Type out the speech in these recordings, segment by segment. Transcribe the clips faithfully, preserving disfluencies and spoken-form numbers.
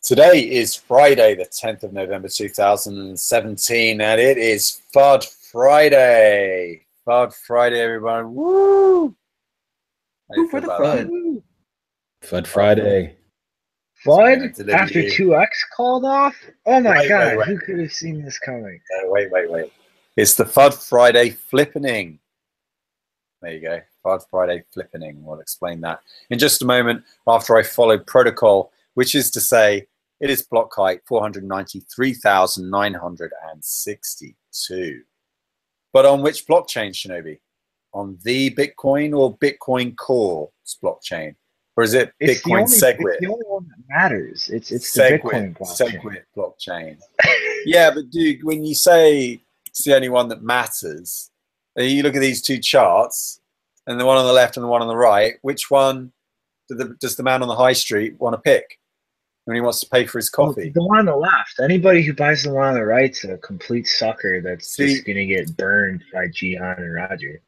Today is Friday, the tenth of November, two thousand seventeen, and it is FUD Friday. FUD Friday, everyone. Woo! Woo for the FUD. FUD Friday. FUD after two X called off? Oh my wait, god, wait, wait. Who could have seen this coming? No, wait, wait, wait. It's the FUD Friday flippening. There you go. FUD Friday flippening. We'll explain that in just a moment after I follow protocol, which is to say, it is block height four hundred ninety-three thousand nine hundred sixty-two. But on which blockchain, Shinobi? On the Bitcoin or Bitcoin Core blockchain? Or is it It's the Bitcoin only, SegWit? It's the only one that matters. It's it's the SegWit, Bitcoin blockchain. SegWit blockchain. Yeah, but dude, when you say it's the only one that matters, you look at these two charts, and the one on the left and the one on the right, which one do the, does the man on the high street want to pick when he wants to pay for his coffee? The one on the left. Anybody who buys the one on the right's a complete sucker that's See, just going to get burned by Jihan and Roger.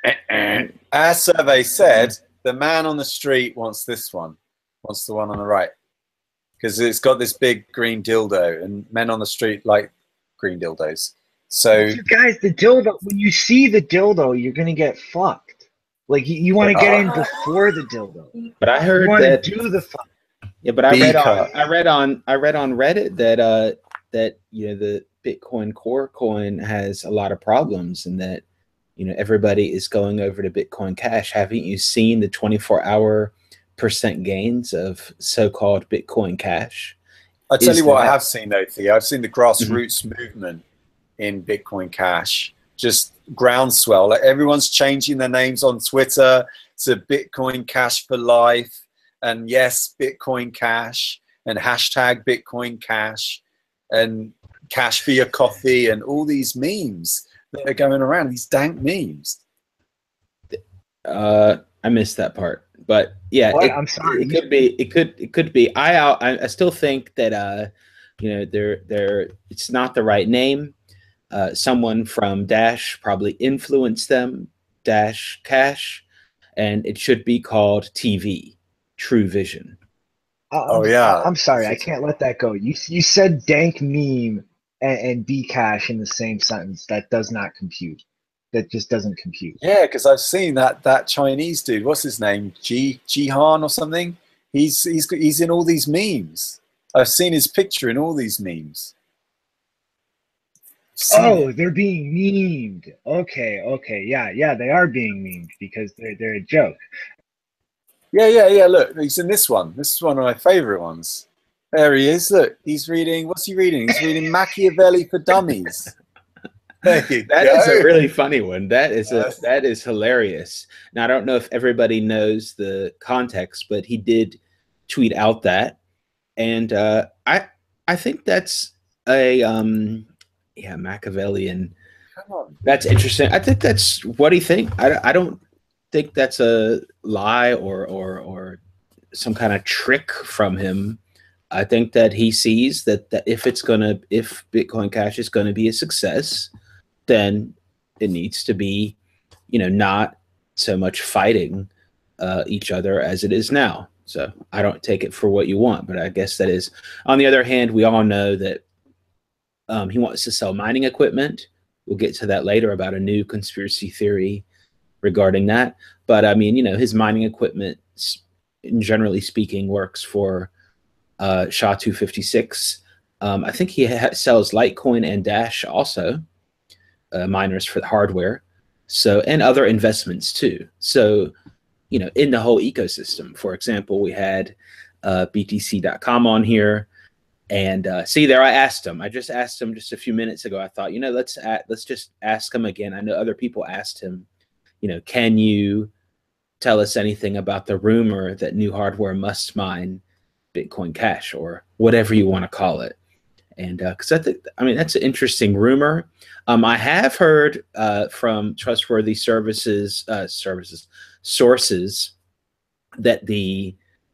Our survey said the man on the street wants this one, wants the one on the right, because it's got this big green dildo, and men on the street like green dildos. So, guys, the dildo, when you see the dildo, you're going to get fucked. Like, you, you want to get in before the dildo. But I heard you want that to do the fuck. Yeah, but I read Because- on I read on I read on Reddit that uh that you know the Bitcoin Core coin has a lot of problems, and that you know everybody is going over to Bitcoin Cash. Haven't you seen the twenty-four hour percent gains of so-called Bitcoin Cash? I tell Is you what, that- I have seen though, Theo. I've seen the grassroots mm-hmm. movement in Bitcoin Cash, just groundswell. Like everyone's changing their names on Twitter to Bitcoin Cash for life. And yes, Bitcoin Cash, and hashtag Bitcoin Cash, and cash for your coffee, and all these memes that are going around, these dank memes. Uh, I missed that part, but yeah, What? it, I'm sorry. It could be. It could. It could be. I. I, I still think that uh, you know, they're they're. It's not the right name. Uh, someone from Dash probably influenced them. Dash Cash, and it should be called T V. True Vision. Uh, oh yeah, I'm sorry, I can't let that go. You you said dank meme and, and Bcash in the same sentence. That does not compute. That just doesn't compute. Yeah, because I've seen that that Chinese dude. What's his name? Ji Jihan or something. He's he's he's in all these memes. I've seen his picture in all these memes. Oh, they're being memed. Okay, okay, yeah, yeah, they are being memed because they're they're a joke. Yeah, yeah, yeah. Look, he's in this one. This is one of my favorite ones. There he is. Look, he's reading. What's he reading? He's reading Machiavelli for Dummies. There you That go. is a really funny one. That is a that is hilarious. Now I don't know if everybody knows the context, but he did tweet out that, and uh, I I think that's a um yeah Machiavellian. Come on. That's interesting. I think that's what he think. I I don't. think that's a lie or or or some kind of trick from him. I think that he sees that, that if it's gonna if Bitcoin Cash is gonna be a success, then it needs to be, you know, not so much fighting uh, each other as it is now. So I don't take it for what you want, but I guess that is. On the other hand, we all know that um, he wants to sell mining equipment. We'll get to that later about a new conspiracy theory regarding that. But I mean, you know, his mining equipment, generally speaking, works for uh, SHA two fifty-six. Um, I think he ha sells Litecoin and Dash also, uh, miners for the hardware. So, and other investments too. So, you know, in the whole ecosystem. For example, we had uh, B T C dot com on here. And uh, see there, I asked him. I just asked him just a few minutes ago. I thought, you know, let's at, let's just ask him again. I know other people asked him, you know, can you tell us anything about the rumor that new hardware must mine Bitcoin Cash or whatever you want to call it? And because uh, I think, I mean, that's an interesting rumor. Um, I have heard uh, from trustworthy services, uh, services sources that the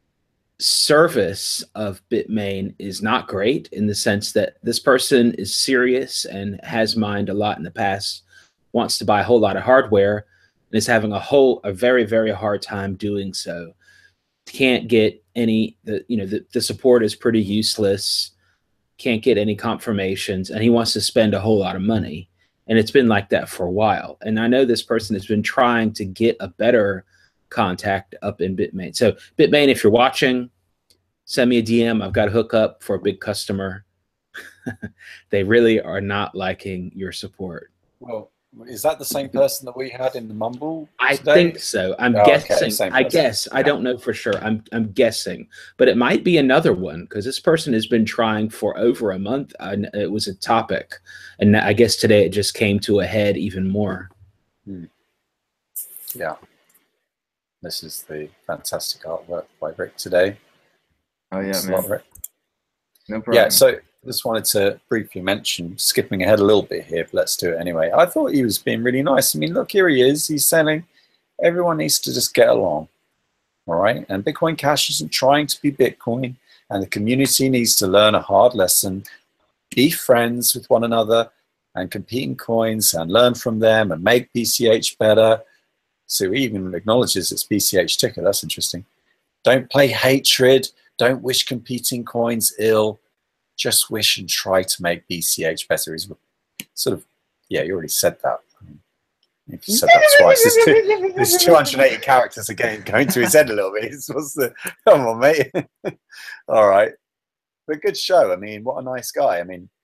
service of Bitmain is not great in the sense that this person is serious and has mined a lot in the past, wants to buy a whole lot of hardware, and is having a whole a very very hard time doing so. Can't get any, the, you know, the, the support is pretty useless, can't get any confirmations, and he wants to spend a whole lot of money. And it's been like that for a while. And I know this person has been trying to get a better contact up in Bitmain. So Bitmain, if you're watching, send me a D M. I've got a hookup for a big customer. They really are not liking your support. Well, is that the same person that we had in the Mumble I today? think so. I'm Oh, okay, guessing. same I person. guess. I Yeah. don't know for sure. I'm I'm guessing, but it might be another one because this person has been trying for over a month. And it was a topic, and I guess today it just came to a head even more. Hmm. Yeah. This is the fantastic artwork by Rick today. Oh yeah, Thanks a man. lot, Rick. No problem. Yeah, so just wanted to briefly mention, skipping ahead a little bit here, but let's do it anyway. I thought he was being really nice. I mean, look, here he is. He's saying everyone needs to just get along, all right? And Bitcoin Cash isn't trying to be Bitcoin, and the community needs to learn a hard lesson, be friends with one another, and compete in coins and learn from them and make B C H better. So he even acknowledges it's B C H ticker. That's interesting. Don't play hatred. Don't wish competing coins ill. Just wish and try to make B C H better. He's sort of, yeah, you already said that. If you said that twice, there's, two, there's two hundred eighty characters again going to his head a little bit. He's supposed to, come on, mate. All right. But good show. I mean, what a nice guy. I mean,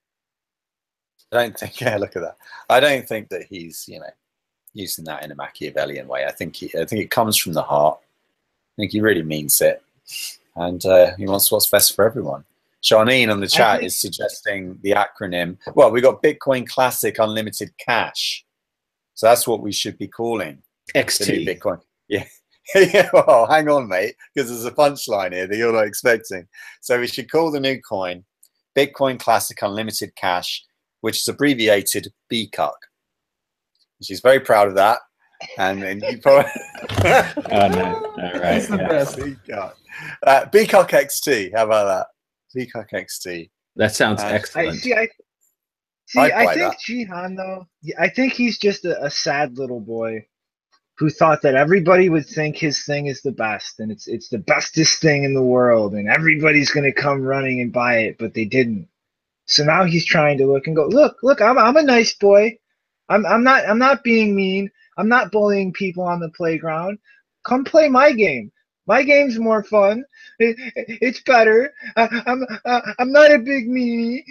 I don't think, yeah, look at that. I don't think that he's, you know, using that in a Machiavellian way. I think he, I think it comes from the heart. I think he really means it. And uh, he wants what's best for everyone. Charneen on the chat think, is suggesting the acronym. Well, we got Bitcoin Classic Unlimited Cash. So that's what we should be calling X the new T. Bitcoin. Yeah. Yeah, well, hang on, mate, because there's a punchline here that you're not expecting. So we should call the new coin Bitcoin Classic Unlimited Cash, which is abbreviated B C U C. She's very proud of that. And then you probably... Oh, no. All right. That's the Yeah. best. B C U C. Uh, B C U C X T. How about that? B C U C X T. That sounds Uh, I excellent. see. I see. I'd I buy think that. Jihan though. I think he's just a, a sad little boy who thought that everybody would think his thing is the best, and it's it's the bestest thing in the world, and everybody's gonna come running and buy it, but they didn't. So now he's trying to look and go, look, look, I'm I'm a nice boy. I'm I'm not I'm not being mean. I'm not bullying people on the playground. Come play my game. My game's more fun. It, it's better. I, I'm uh, I'm not a big meanie.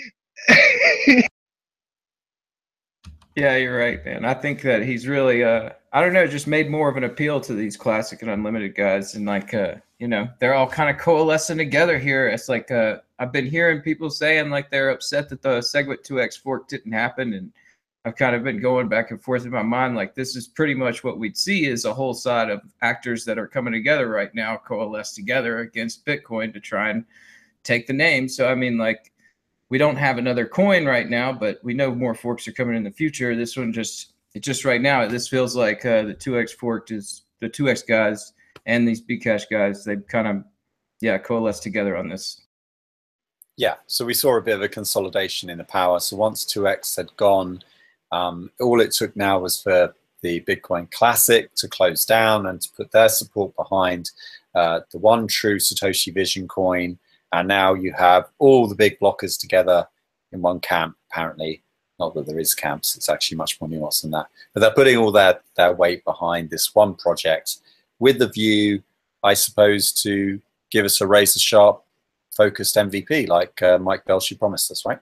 Yeah, you're right, man. I think that he's really, uh, I don't know, just made more of an appeal to these classic and unlimited guys. And like, uh, you know, they're all kind of coalescing together here. It's like, uh, I've been hearing people saying like they're upset that the Segwit two X fork didn't happen. And I've kind of been going back and forth in my mind. Like, this is pretty much what we'd see is a whole side of actors that are coming together right now, coalesce together against Bitcoin to try and take the name. So, I mean, like, we don't have another coin right now, but we know more forks are coming in the future. This one just, it just right now, this feels like uh, the two X fork is the two X guys and these Bcash guys. They kind of, yeah, coalesce together on this. Yeah, so we saw a bit of a consolidation in the power. So once two X had gone, um, all it took now was for the Bitcoin Classic to close down and to put their support behind uh, the one true Satoshi Vision coin. And now you have all the big blockers together in one camp, apparently. Not that there is camps, it's actually much more nuanced than that. But they're putting all their, their weight behind this one project with the view, I suppose, to give us a razor-sharp, focused M V P like uh, Mike Belshie promised us, right?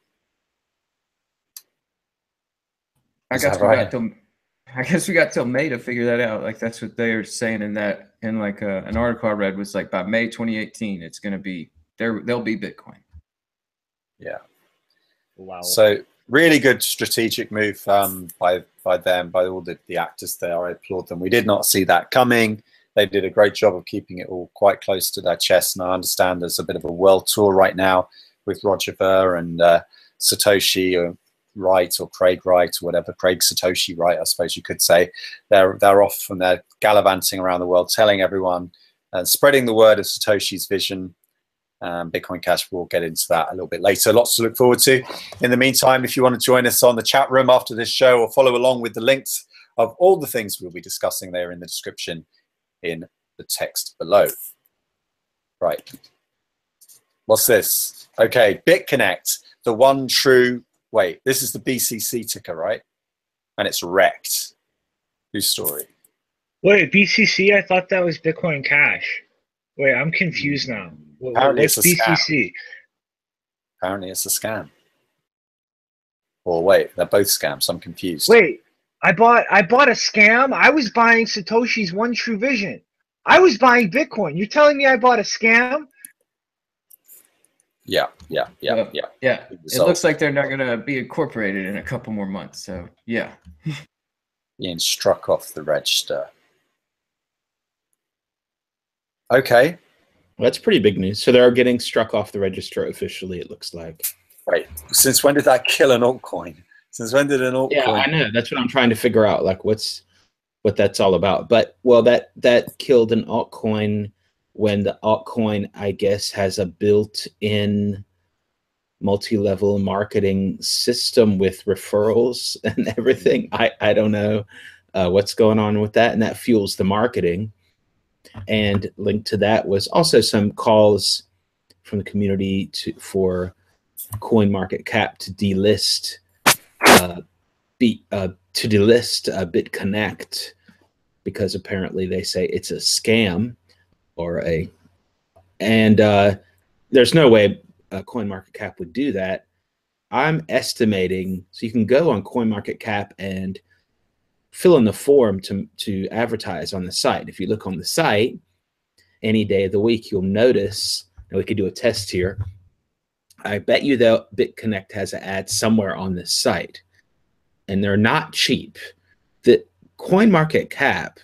I Is guess that we right? got till, I guess we got till May to figure that out. Like, that's what they were saying in that, in like a, an article I read was like by May twenty eighteen, it's going to be, there, there'll be Bitcoin. Yeah. Wow. So really good strategic move um, by by them, by all the, the actors there. I applaud them. We did not see that coming. They did a great job of keeping it all quite close to their chest. And I understand there's a bit of a world tour right now with Roger Ver and uh, Satoshi or Wright or Craig Wright or whatever, Craig Satoshi Wright, I suppose you could say. They're, they're off and they're gallivanting around the world, telling everyone and spreading the word of Satoshi's vision. Um, Bitcoin Cash, we'll get into that a little bit later. Lots to look forward to. In the meantime, if you want to join us on the chat room after this show or follow along with the links of all the things we'll be discussing there in the description in the text below. Right. What's this? Okay, BitConnect, the one true. Wait, this is the B C C ticker, right? And it's wrecked. Whose story? Wait, B C C? I thought that was Bitcoin Cash. Wait, I'm confused now. What, Apparently what's it's a B C C? Apparently it's a scam. Or wait, they're both scams. I'm confused. Wait, I bought I bought a scam. I was buying Satoshi's One True Vision. I was buying Bitcoin. You're telling me I bought a scam? Yeah, yeah, yeah, Uh, yeah. Yeah, Good it result. looks like they're not going to be incorporated in a couple more months. So yeah, Being struck off the register. Okay. Well, that's pretty big news. So they're getting struck off the register officially, it looks like. Right. Since when did that kill an altcoin? Since when did an altcoin? Yeah, I know. That's what I'm trying to figure out, like what's what that's all about. But well, that that killed an altcoin when the altcoin, I guess, has a built-in multi-level marketing system with referrals and everything. I, I don't know uh, what's going on with that, and that fuels the marketing. And linked to that was also some calls from the community to for CoinMarketCap to delist uh, be, uh, to delist uh, BitConnect because apparently they say it's a scam or a, and uh, there's no way uh, CoinMarketCap would do that. I'm estimating, so you can go on CoinMarketCap and fill in the form to, to advertise on the site. If you look on the site, any day of the week, you'll notice, and we could do a test here, I bet you that BitConnect has an ad somewhere on this site, and they're not cheap. The CoinMarketCap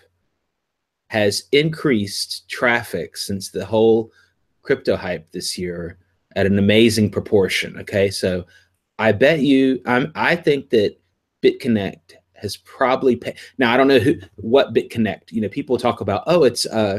has increased traffic since the whole crypto hype this year at an amazing proportion. Okay, so I bet you, I'm, I think that BitConnect has probably paid. Now I don't know who, what BitConnect. You know, people talk about, oh, it's uh,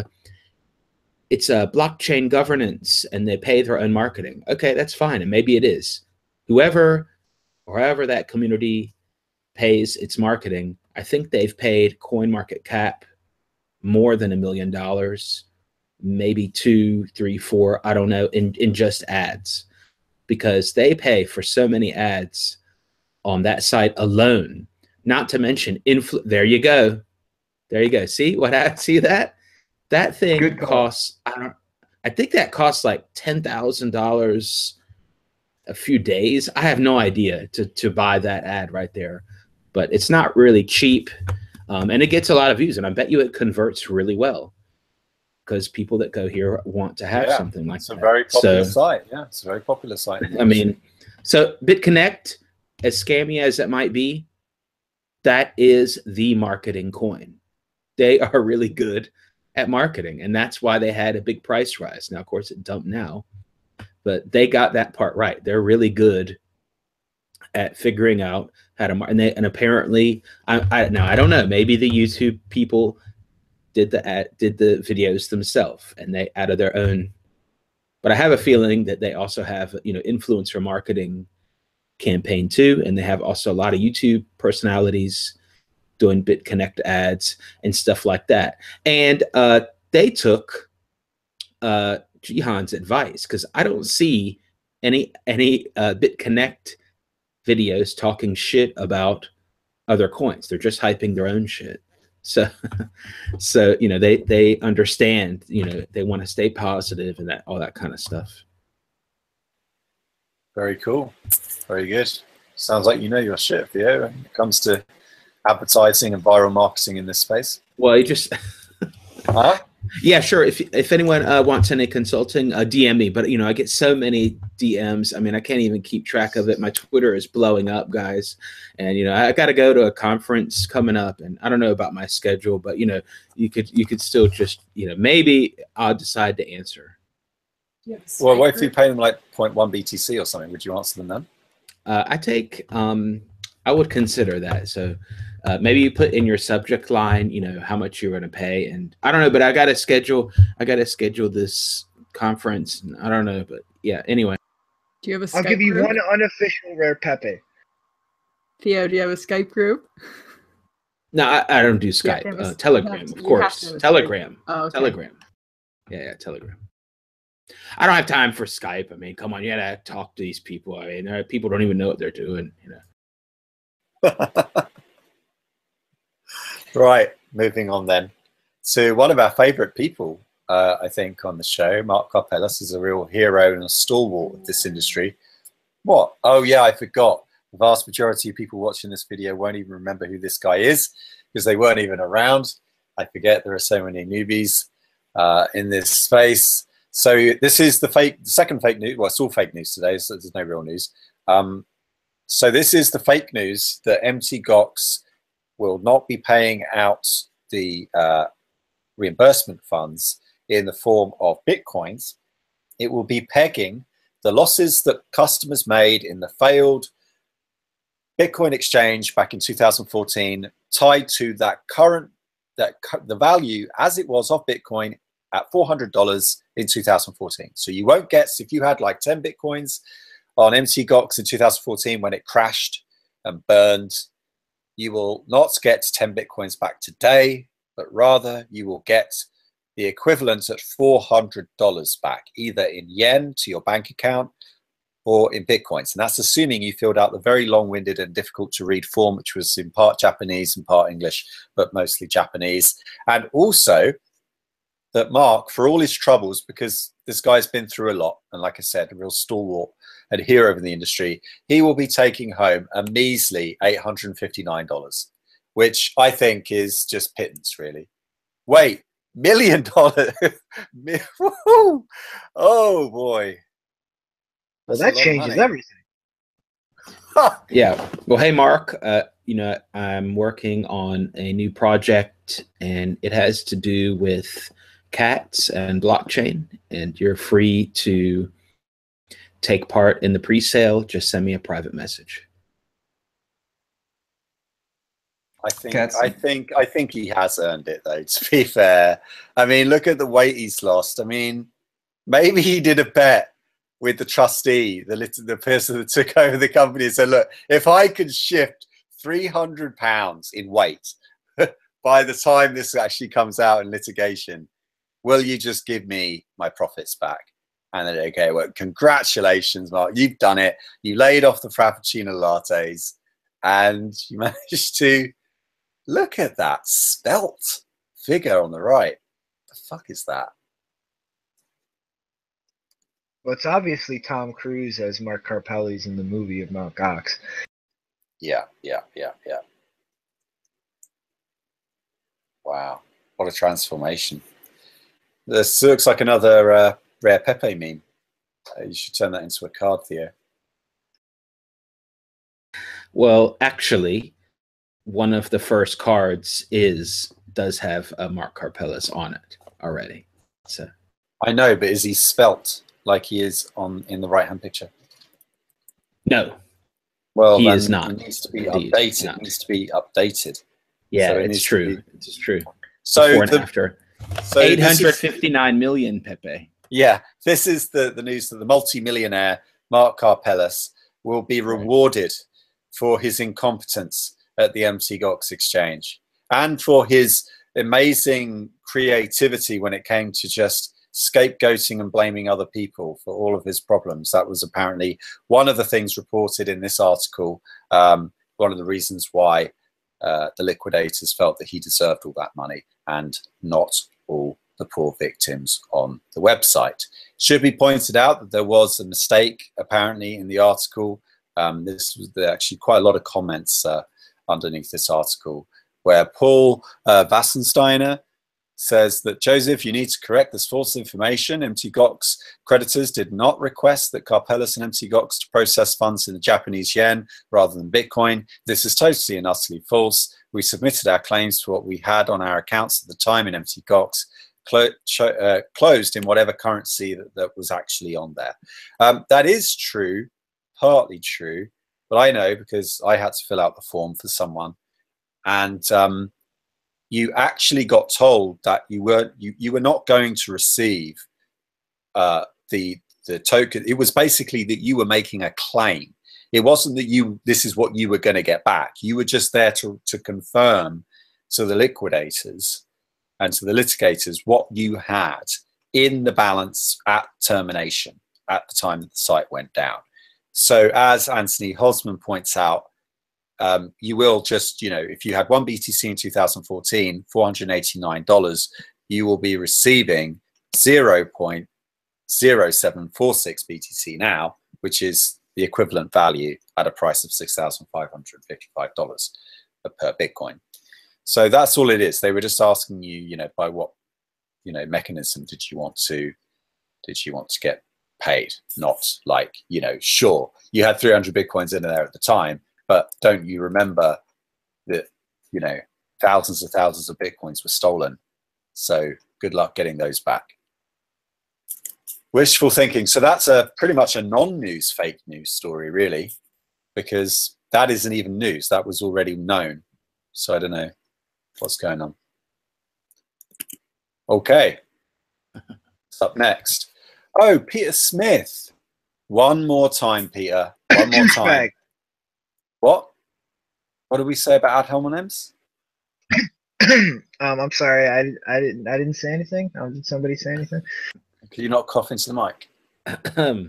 it's a blockchain governance, and they pay their own marketing. Okay, that's fine, and maybe it is. Whoever, or however that community pays its marketing, I think they've paid CoinMarketCap more than a million dollars, maybe two, three, four, I don't know, in, in just ads, because they pay for so many ads on that site alone. Not to mention, influ- there you go. There you go. See what I see that? That thing Good call. costs, I don't, I think that costs like ten thousand dollars a few days. I have no idea to, to buy that ad right there, but it's not really cheap. Um, and it gets a lot of views, and I bet you it converts really well because people that go here want to have Yeah, something like It's that. a very popular So, site. Yeah, it's a very popular site. I mean, so BitConnect, as scammy as it might be, that is the marketing coin. They are really good at marketing, and that's why they had a big price rise. Now, of course, it dumped now, but they got that part right. They're really good at figuring out how to, mar- and they, and apparently, I, I now I don't know. Maybe the YouTube people did the ad, did the videos themselves, and they added their own. But I have a feeling that they also have, you know, influencer marketing campaign too, and they have also a lot of YouTube personalities doing BitConnect ads and stuff like that. And uh, they took uh, Jihan's advice, because I don't see any any uh, BitConnect videos talking shit about other coins. They're just hyping their own shit. So, so you know, they they understand. You know, they want to stay positive and that all that kind of stuff. Very cool. Very good. Sounds like you know your shit, Theo, when it comes to advertising and viral marketing in this space. Well, you just Huh? yeah, sure. If if anyone uh, wants any consulting, uh, D M me. But you know, I get so many D Ms. I mean, I can't even keep track of it. My Twitter is blowing up, guys. And you know, I got to go to a conference coming up, and I don't know about my schedule, but you know, you could you could still just you know maybe I'll decide to answer. Well, what if you pay them like zero point one B T C or something? Would you answer them then? Uh, I take um, I would consider that. So uh, maybe you put in your subject line, you know, how much you're going to pay, and I don't know, but I got to schedule. I got to schedule this conference. And I don't know, but yeah. Anyway, Do you have a I'll Skype give you group? one unofficial rare Pepe. Theo, do you have a Skype group? no, I, I don't do You have Skype. to have a- Uh, you Telegram, have to- of you have course. to have a Skype. Telegram. Oh, okay. Telegram. Yeah, yeah, Telegram. I don't have time for Skype. I mean, come on, you gotta talk to these people. I mean, uh, people don't even know what they're doing. You know. Right, moving on then to one of our favorite people, uh, I think, on the show. Mark Karpelès is a real hero and a stalwart of this industry. What? Oh, yeah, I forgot. The vast majority of people watching this video won't even remember who this guy is because they weren't even around. I forget there are so many newbies uh, in this space. So this is the fake, the second fake news. Well, it's all fake news today, so there's no real news. Um, so this is the fake news that M T Gox will not be paying out the uh, reimbursement funds in the form of Bitcoins. It will be pegging the losses that customers made in the failed Bitcoin exchange back in two thousand fourteen, tied to that current, that the value as it was of Bitcoin at four hundred dollars in two thousand fourteen. So you won't get, if you had like ten Bitcoins on M T Gox in two thousand fourteen when it crashed and burned, you will not get ten Bitcoins back today, but rather you will get the equivalent at four hundred dollars back, either in yen to your bank account or in Bitcoins. And that's assuming you filled out the very long-winded and difficult to read form, which was in part Japanese and part English, but mostly Japanese. And also that Mark, for all his troubles, because this guy's been through a lot, and like I said, a real stalwart and hero in the industry, he will be taking home a measly eight hundred fifty-nine dollars, which I think is just pittance, really. Wait, million dollars. Oh, boy. Well, That's that changes everything. Yeah. Well, hey, Mark, uh, you know, I'm working on a new project and it has to do with cats and blockchain, and you're free to take part in the pre-sale. Just send me a private message. I think Cats. I think I think he has earned it, though, to be fair. I mean, look at the weight he's lost. I mean, maybe he did a bet with the trustee, the little, the person that took over the company, and said, look, if I can shift three hundred pounds in weight by the time this actually comes out in litigation, will you just give me my profits back? And then, okay, well, congratulations, Mark. You've done it. You laid off the Frappuccino lattes and you managed to look at that spelt figure on the right. The fuck is that? Well, it's obviously Tom Cruise as Mark Karpelès in the movie of Mount Gox. Yeah, yeah, yeah, yeah. Wow, what a transformation. This looks like another uh, Rare Pepe meme. Uh, you should turn that into a card, Theo. Well, actually, one of the first cards is does have a Mark Karpelès on it already. So I know, but is he spelt like he is on in the right-hand picture? no, Well, he then is not. It needs to be Indeed, updated. not. It needs to be updated. Yeah, So it it's needs to true. be- It's true. So Before and the, after. so Eight this hundred is- fifty-nine million, Pepe. Yeah, this is the, the news that the multi-millionaire Mark Karpelès will be rewarded for his incompetence at the M T Gox exchange and for his amazing creativity when it came to just scapegoating and blaming other people for all of his problems. That was apparently one of the things reported in this article, um, one of the reasons why uh, the liquidators felt that he deserved all that money and not all the poor victims on the website. Should be pointed out that there was a mistake apparently in the article. Um, this was there actually quite a lot of comments uh, underneath this article where Paul uh, Wassensteiner says that, Joseph, you need to correct this false information. M T Gox creditors did not request that Karpelès and M T Gox to process funds in the Japanese yen rather than Bitcoin. This is totally and utterly false. We submitted our claims to what we had on our accounts at the time in M T Gox, clo uh, closed in whatever currency that, that was actually on there. Um, that is true, partly true, but I know because I had to fill out the form for someone, and um, you actually got told that you weren't you, you were not going to receive uh, the the token. It was basically that you were making a claim. It wasn't that you this is what you were going to get back. You were just there to to confirm to the liquidators and to the litigators what you had in the balance at termination, at the time that the site went down. So as Anthony Hosman points out, um, you will just, you know, if you had one B T C in two thousand fourteen, four hundred eighty-nine dollars, you will be receiving zero point zero seven four six B T C now, which is the equivalent value at a price of six thousand five hundred fifty-five dollars per Bitcoin. So that's all it is. They were just asking you, you know, by what, you know, mechanism did you want to, did you want to get paid? Not like, you know, sure, you had three hundred Bitcoins in there at the time, but don't you remember that, you know, thousands and thousands of Bitcoins were stolen. So good luck getting those back. Wishful thinking. So that's a pretty much a non-news fake news story, really, because that isn't even news. That was already known. So I don't know what's going on. Okay. What's up next? Oh, Peter Smith. One more time, Peter. One more time. What? What did we say about ad hominems? um, I'm sorry. I, I didn't. I didn't say anything. Um, did somebody say anything? Can you not cough into the mic? I,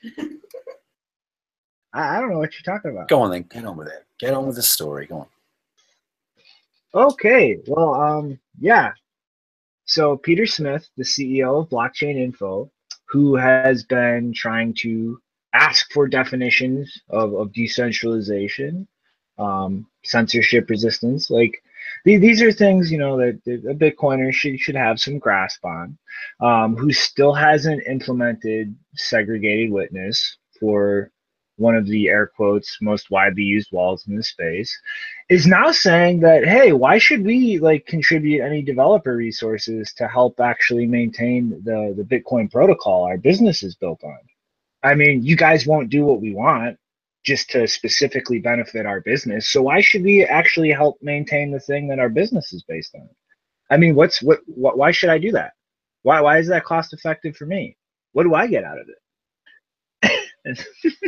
I don't know what you're talking about. Go on then. Get on with it. Get on with the story. Go on. Okay. Well, um, yeah. So Peter Smith, the C E O of Blockchain Info, who has been trying to ask for definitions of, of decentralization, um, censorship resistance, like th these are things, you know, that, that a Bitcoiner should should have some grasp on. Um, who still hasn't implemented segregated witness for one of the air quotes most widely used walls in the space, is now saying that, hey, why should we like contribute any developer resources to help actually maintain the the Bitcoin protocol our business is built on? I mean, you guys won't do what we want just to specifically benefit our business, so why should we actually help maintain the thing that our business is based on? I mean, what's what, what why should I do that? Why why is that cost effective for me? What do I get out of it?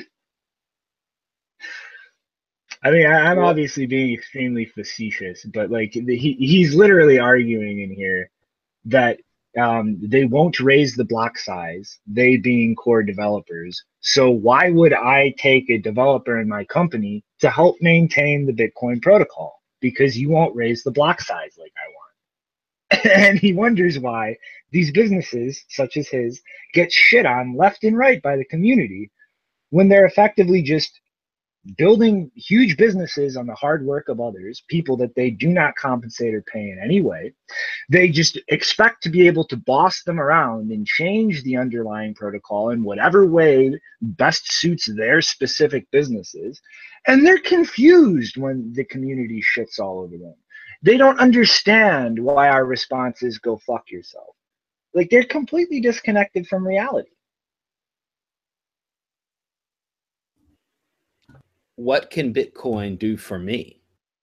I mean, I, I'm obviously being extremely facetious, but like the, he he's literally arguing in here that um, they won't raise the block size, they being core developers. So why would I take a developer in my company to help maintain the Bitcoin protocol? Because you won't raise the block size like I want. And he wonders why these businesses, such as his, get shit on left and right by the community when they're effectively just building huge businesses on the hard work of others, people that they do not compensate or pay in any way. They just expect to be able to boss them around and change the underlying protocol in whatever way best suits their specific businesses. And they're confused when the community shits all over them. They don't understand why our response is go fuck yourself. Like, they're completely disconnected from reality. What can Bitcoin do for me?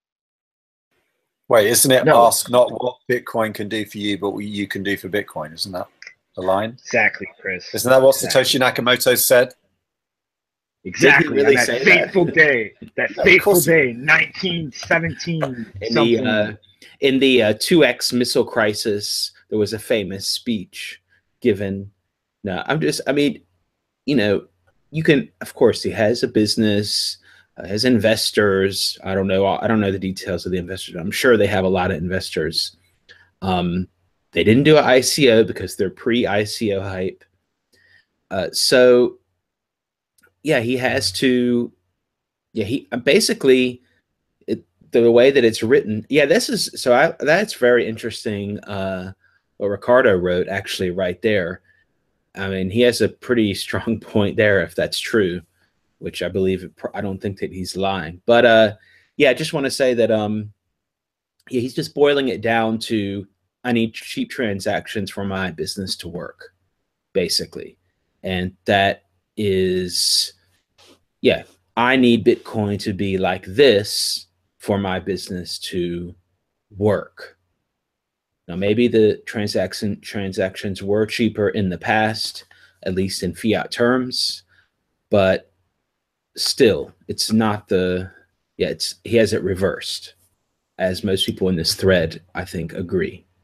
Wait, isn't it No. ask not what Bitcoin can do for you, but what you can do for Bitcoin? Isn't that the line? Exactly, Chris. Isn't that what Exactly. Satoshi Nakamoto said? Exactly. really on say that that? fateful day. That No, of fateful course he day, nineteen seventeen. In something. the uh, in the uh, two X missile crisis, there was a famous speech given. No, I'm just. I mean, you know, you can. Of course, he has a business, uh, has investors. I don't know. I don't know the details of the investors. I'm sure they have a lot of investors. Um, they didn't do an I C O because they're pre-I C O hype. Uh, so, yeah, he has to. Yeah, he basically. The way that it's written, yeah, this is so. I, that's very interesting. Uh, what Ricardo wrote, actually, right there. I mean, he has a pretty strong point there, if that's true, which I believe. It, I don't think that he's lying, but uh, yeah, I just want to say that um, yeah, he's just boiling it down to I need cheap transactions for my business to work, basically, and that is, yeah, I need Bitcoin to be like this for my business to work. Now, maybe the transaction transactions were cheaper in the past, at least in fiat terms, but still, it's not the, yeah, it's, he has it reversed, as most people in this thread, I think, agree.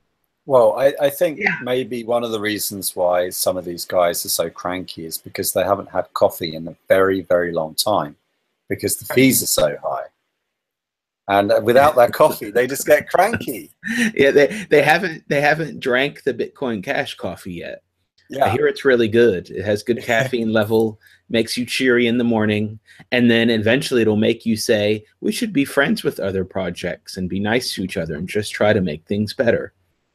Well, I, I think Yeah. maybe one of the reasons why some of these guys are so cranky is because they haven't had coffee in a very, very long time because the fees are so high. And without that coffee, they just get cranky. Yeah, they, they haven't they haven't drank the Bitcoin Cash coffee yet. I Yeah. hear it's really good. It has good caffeine level, makes you cheery in the morning, and then eventually it'll make you say, we should be friends with other projects and be nice to each other and just try to make things better.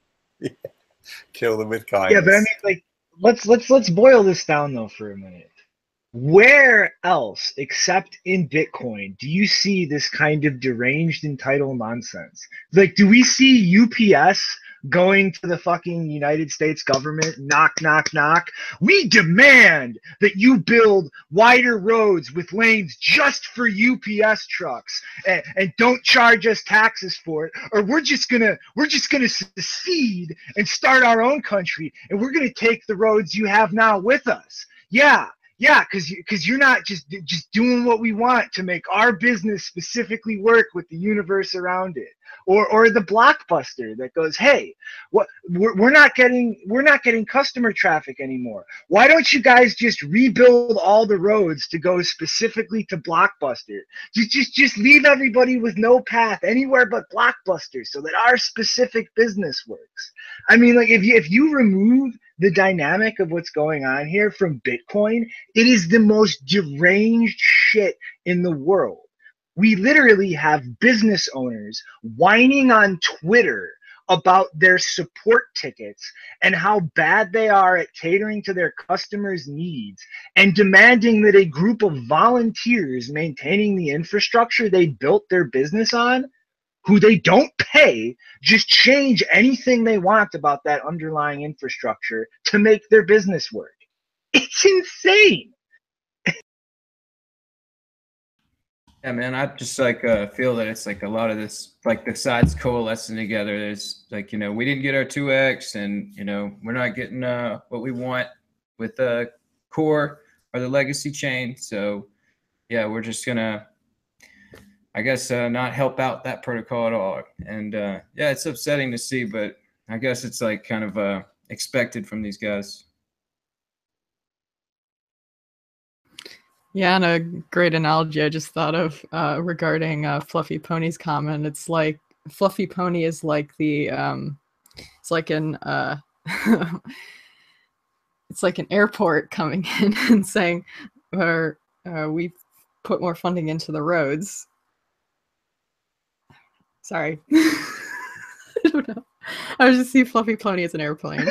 Kill them with kindness. Yeah, but I mean, like, let's let's let's boil this down though for a minute. Where else except in Bitcoin do you see this kind of deranged entitled nonsense? Like, do we see U P S going to the fucking United States government, knock, knock, knock? We demand that you build wider roads with lanes just for U P S trucks, and, and don't charge us taxes for it, or we're just gonna we're just gonna secede and start our own country, and we're gonna take the roads you have now with us. Yeah. Yeah, because because you're not just just doing what we want to make our business specifically work with the universe around it, or or the blockbuster that goes, hey, what we're, we're not getting we're not getting customer traffic anymore. Why don't you guys just rebuild all the roads to go specifically to Blockbuster? Just just just leave everybody with no path anywhere but Blockbuster, so that our specific business works. I mean, like if you if you remove the dynamic of what's going on here from Bitcoin, it is the most deranged shit in the world. We literally have business owners whining on Twitter about their support tickets and how bad they are at catering to their customers' needs, and demanding that a group of volunteers maintaining the infrastructure they built their business on, who they don't pay, just change anything they want about that underlying infrastructure to make their business work. It's insane. Yeah, man, I just like uh, feel that it's like a lot of this, like the sides coalescing together. There's like, you know, we didn't get our two X, and you know, we're not getting uh, what we want with the uh, core or the legacy chain. So yeah, we're just gonna, I guess, uh, not help out that protocol at all. And uh, yeah, it's upsetting to see, but I guess it's like kind of uh, expected from these guys. Yeah, and a great analogy I just thought of uh, regarding uh, Fluffy Pony's comment. It's like Fluffy Pony is like the, um, it's like an, uh, it's like an airport coming in and saying, or uh, we've put more funding into the roads. Sorry. I don't know. I was just see Fluffy Pony as an airplane.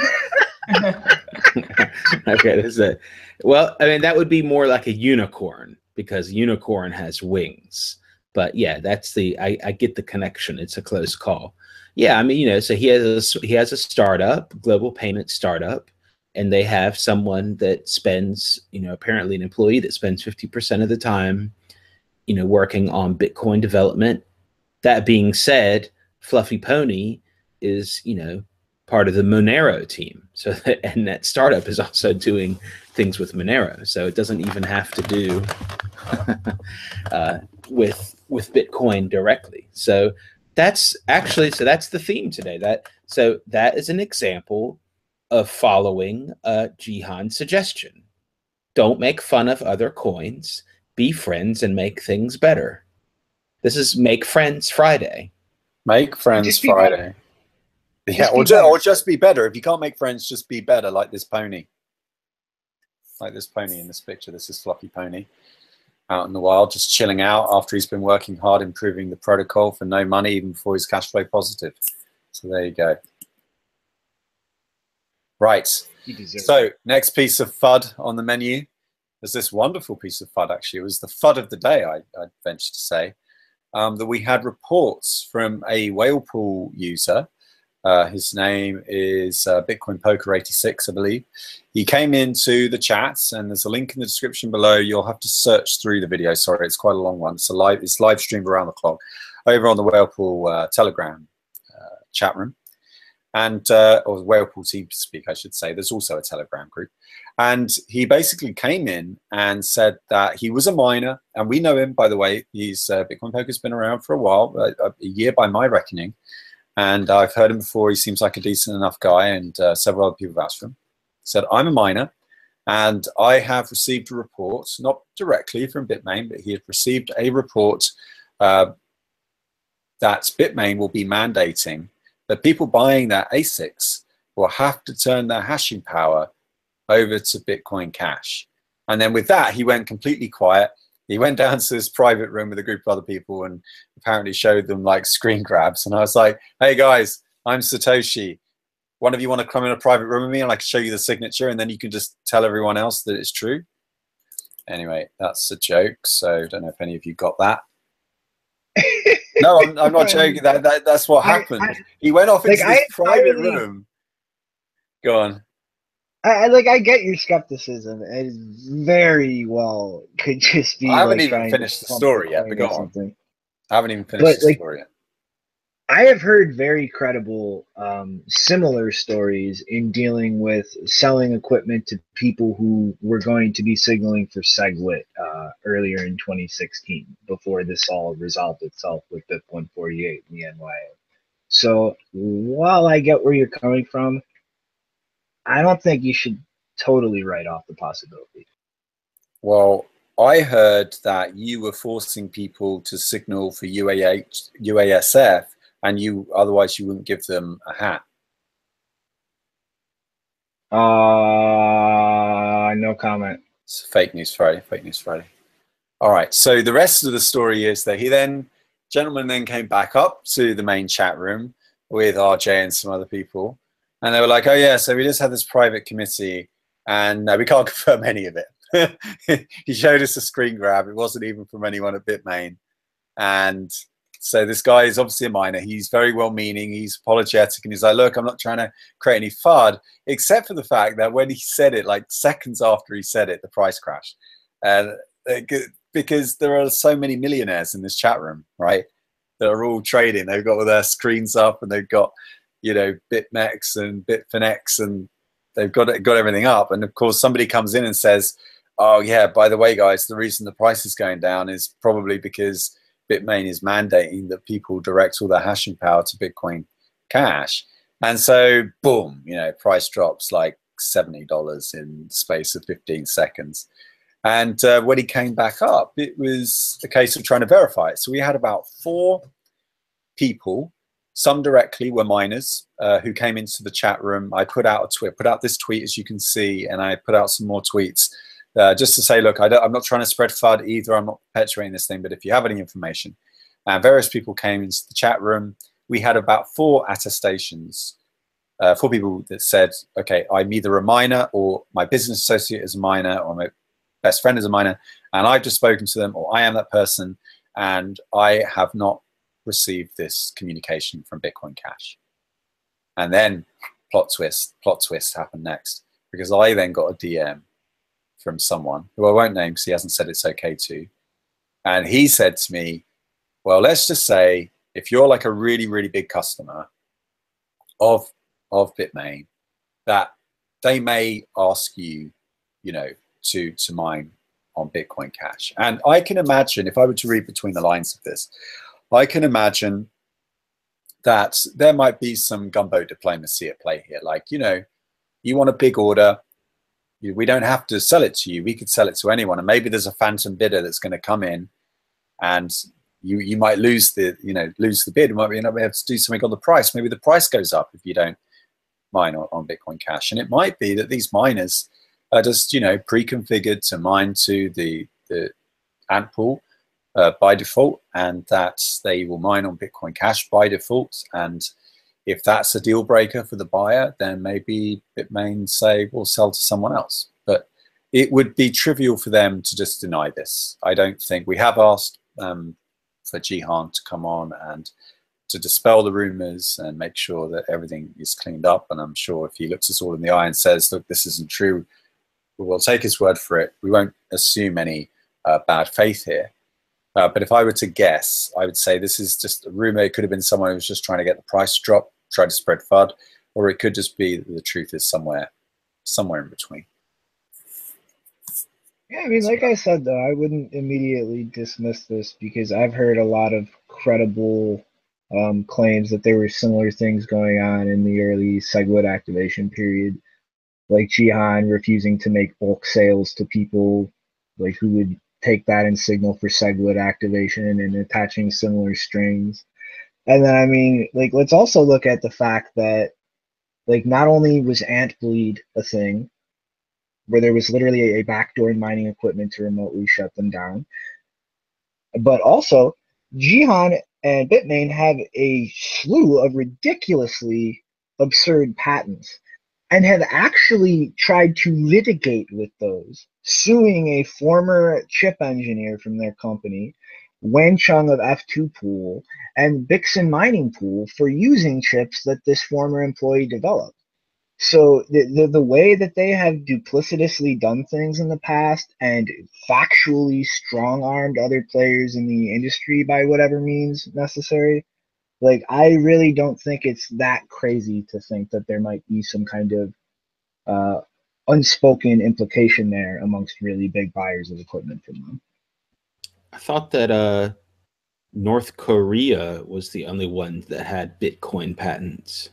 Okay, this is a, well, I mean, that would be more like a unicorn, because unicorn has wings. But yeah, that's the, I, I get the connection. It's a close call. Yeah, I mean, you know, so he has a, he has a startup, global payment startup, and they have someone that spends, you know, apparently an employee that spends fifty percent of the time, you know, working on Bitcoin development. That being said, Fluffy Pony is, you know, part of the Monero team. So that, and that startup is also doing things with Monero. So it doesn't even have to do uh, with with Bitcoin directly. So that's actually, so that's the theme today. That so that is an example of following uh, Jihan's suggestion. Don't make fun of other coins. Be friends and make things better. This is Make Friends Friday. Make Friends Just be Friday. better. Yeah, Just or, be ju- better. or just be better. If you can't make friends, just be better, like this pony. Like this pony in this picture. This is Fluffy Pony out in the wild, just chilling out after he's been working hard, improving the protocol for no money, even before he's cash flow positive. So there you go. Right. He deserves So it. next piece of F U D on the menu. There's this wonderful piece of F U D, actually. It was the F U D of the day, I, I venture to say, um, that we had reports from a Whalepool user. Uh, his name is uh, Bitcoin Poker eighty-six, I believe. He came into the chats, and there's a link in the description below. You'll have to search through the video. Sorry, it's quite a long one. It's a live, it's live streamed around the clock over on the Whalepool uh, Telegram uh, chat room, and uh, or Whalepool TeamSpeak, I should say. There's also a Telegram group, and he basically came in and said that he was a miner, and we know him, by the way. He's uh, Bitcoin Poker's been around for a while, uh, a year by my reckoning. and I've heard him before. He seems like a decent enough guy, and uh, several other people vouched for him. He said, I'm a miner, and I have received a report, not directly from Bitmain, but he had received a report uh, that Bitmain will be mandating that people buying their A SICs will have to turn their hashing power over to Bitcoin Cash. And then with that, he went completely quiet. He went down to his private room with a group of other people and apparently showed them like screen grabs. And I was like, hey guys, I'm Satoshi. One of you want to come in a private room with me and I can show you the signature and then you can just tell everyone else that it's true. Anyway, that's a joke. So I don't know if any of you got that. No, I'm, I'm not joking. That, that That's what happened. I, I, he went off into like his private room. Go on. I like. I get your skepticism. It is very well could just be. I haven't like even finished the story yet. But go on. Something. I haven't even finished but, the like, story yet. I have heard very credible, um, similar stories in dealing with selling equipment to people who were going to be signaling for SegWit uh, earlier in twenty sixteen, before this all resolved itself with BIP one forty-eight and the N Y A. So while I get where you're coming from, I don't think you should totally write off the possibility. Well, I heard that you were forcing people to signal for U A H, U A S F, and you otherwise you wouldn't give them a hat. Uh, no comment. It's fake news Friday. Fake news Friday. All right. So the rest of the story is that he then, gentleman then came back up to the main chat room with R J and some other people. And they were like, oh, yeah, so we just had this private committee and uh, we can't confirm any of it. He showed us a screen grab. It wasn't even from anyone at Bitmain. And so this guy is obviously a miner. He's very well-meaning. He's apologetic. And he's like, look, I'm not trying to create any F U D, except for the fact that when he said it, like seconds after he said it, the price crashed. And uh, because there are so many millionaires in this chat room, right, that are all trading. They've got all their screens up and they've got, you know, BitMEX and Bitfinex, and they've got it, got everything up. And of course, somebody comes in and says, "Oh yeah, by the way, guys, the reason the price is going down is probably because Bitmain is mandating that people direct all their hashing power to Bitcoin Cash." And so, boom, you know, price drops like seventy dollars in the space of fifteen seconds. And uh, when he came back up, it was a case of trying to verify it. So we had about four people. Some directly were miners uh, who came into the chat room. I put out a tweet, put out this tweet, as you can see, and I put out some more tweets uh, just to say, look, I don't, I'm not trying to spread F U D either. I'm not perpetuating this thing, but if you have any information. Uh, various people came into the chat room. We had about four attestations, uh, four people that said, okay, I'm either a miner or my business associate is a miner or my best friend is a miner, and I've just spoken to them, or I am that person, and I have not received this communication from Bitcoin Cash. And then plot twist, plot twist happened next, because I then got a D M from someone who I won't name because he hasn't said it's okay to. And he said to me, well, let's just say if you're like a really, really big customer of, of Bitmain, that they may ask you, you know, to, to mine on Bitcoin Cash. And I can imagine, if I were to read between the lines of this, I can imagine that there might be some gunboat diplomacy at play here. Like, you know, you want a big order, you, we don't have to sell it to you. We could sell it to anyone. And maybe there's a phantom bidder that's going to come in and you, you might lose the, you know, lose the bid. You might be able to do something on the price. Maybe the price goes up if you don't mine on, on Bitcoin Cash. And it might be that these miners are just, you know, pre-configured to mine to the, the ant pool Uh, by default, and that they will mine on Bitcoin Cash by default. And if that's a deal breaker for the buyer, then maybe Bitmain say we'll sell to someone else. But it would be trivial for them to just deny this. I don't think. We have asked um, for Jihan to come on and to dispel the rumors and make sure that everything is cleaned up. And I'm sure if he looks us all in the eye and says, look, this isn't true, we'll take his word for it. We won't assume any uh, bad faith here. Uh, but if I were to guess, I would say this is just a rumor. It could have been someone who was just trying to get the price to drop, try to spread F U D, or it could just be that the truth is somewhere, somewhere in between. Yeah, I mean, like I said, though, I wouldn't immediately dismiss this because I've heard a lot of credible um, claims that there were similar things going on in the early SegWit activation period, like Jihan refusing to make bulk sales to people like who would take that and signal for SegWit activation and attaching similar strings. And then, I mean, like, let's also look at the fact that, like, not only was Antbleed a thing, where there was literally a, a backdoor mining equipment to remotely shut them down, but also Jihan and Bitmain have a slew of ridiculously absurd patents and have actually tried to litigate with those, suing a former chip engineer from their company, Wen Chung of F two Pool, and Bixen Mining Pool for using chips that this former employee developed. So the, the, the way that they have duplicitously done things in the past and factually strong-armed other players in the industry by whatever means necessary, like, I really don't think it's that crazy to think that there might be some kind of uh, unspoken implication there amongst really big buyers of equipment from them. I thought that uh, North Korea was the only one that had Bitcoin patents.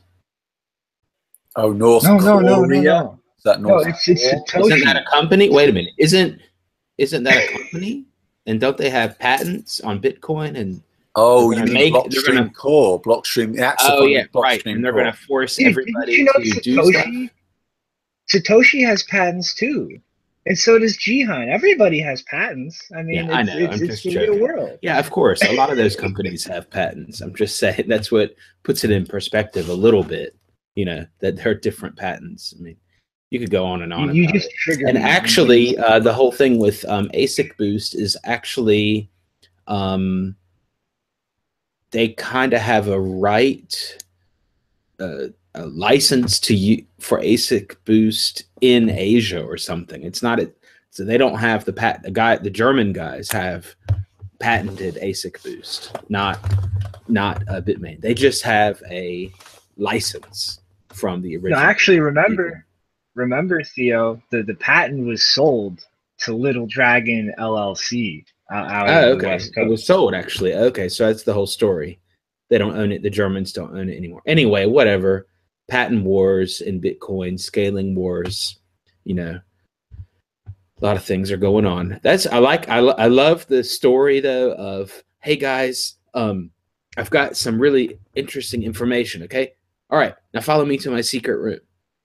Oh, North No, Korea? no, no, no, no. Is that No, North it's, it's Korea? Satoshi. Isn't that a company? Wait a minute. Isn't isn't that a company? And don't they have patents on Bitcoin? And Oh, they're you gonna mean make- they're Blockstream gonna- Core, Blockstream, the Axel oh yeah, funded right. Blockstream And they're Core. going to force Dude, everybody didn't you know to do stuff. Satoshi? Satoshi has patents too, and so does Jihan. Everybody has patents. I mean, Yeah, I it's, know. it's, I'm it's just the joking. real world. Yeah, of course. A lot of those companies have patents. I'm just saying that's what puts it in perspective a little bit. You know, that there are different patents. I mean, you could go on and on. You, you about just it. triggered And me. actually, uh, the whole thing with um, ASIC Boost is actually um, they kind of have a right, uh, a license to you for ASIC Boost in Asia or something. It's not a, so they don't have the pat. The guy, the German guys have patented ASIC Boost, not not a Bitmain. They just have a license from the No, original. actually, remember, people. remember, Theo, the, the patent was sold to Little Dragon L L C out, out Oh, of the okay. West It Coast. was sold actually. Okay, so that's the whole story. They don't own it. The Germans don't own it anymore. Anyway, whatever. Patent wars in Bitcoin, scaling wars. You know, a lot of things are going on. That's I like. I I love the story though of hey guys, um, I've got some really interesting information. Okay, all right, now follow me to my secret room.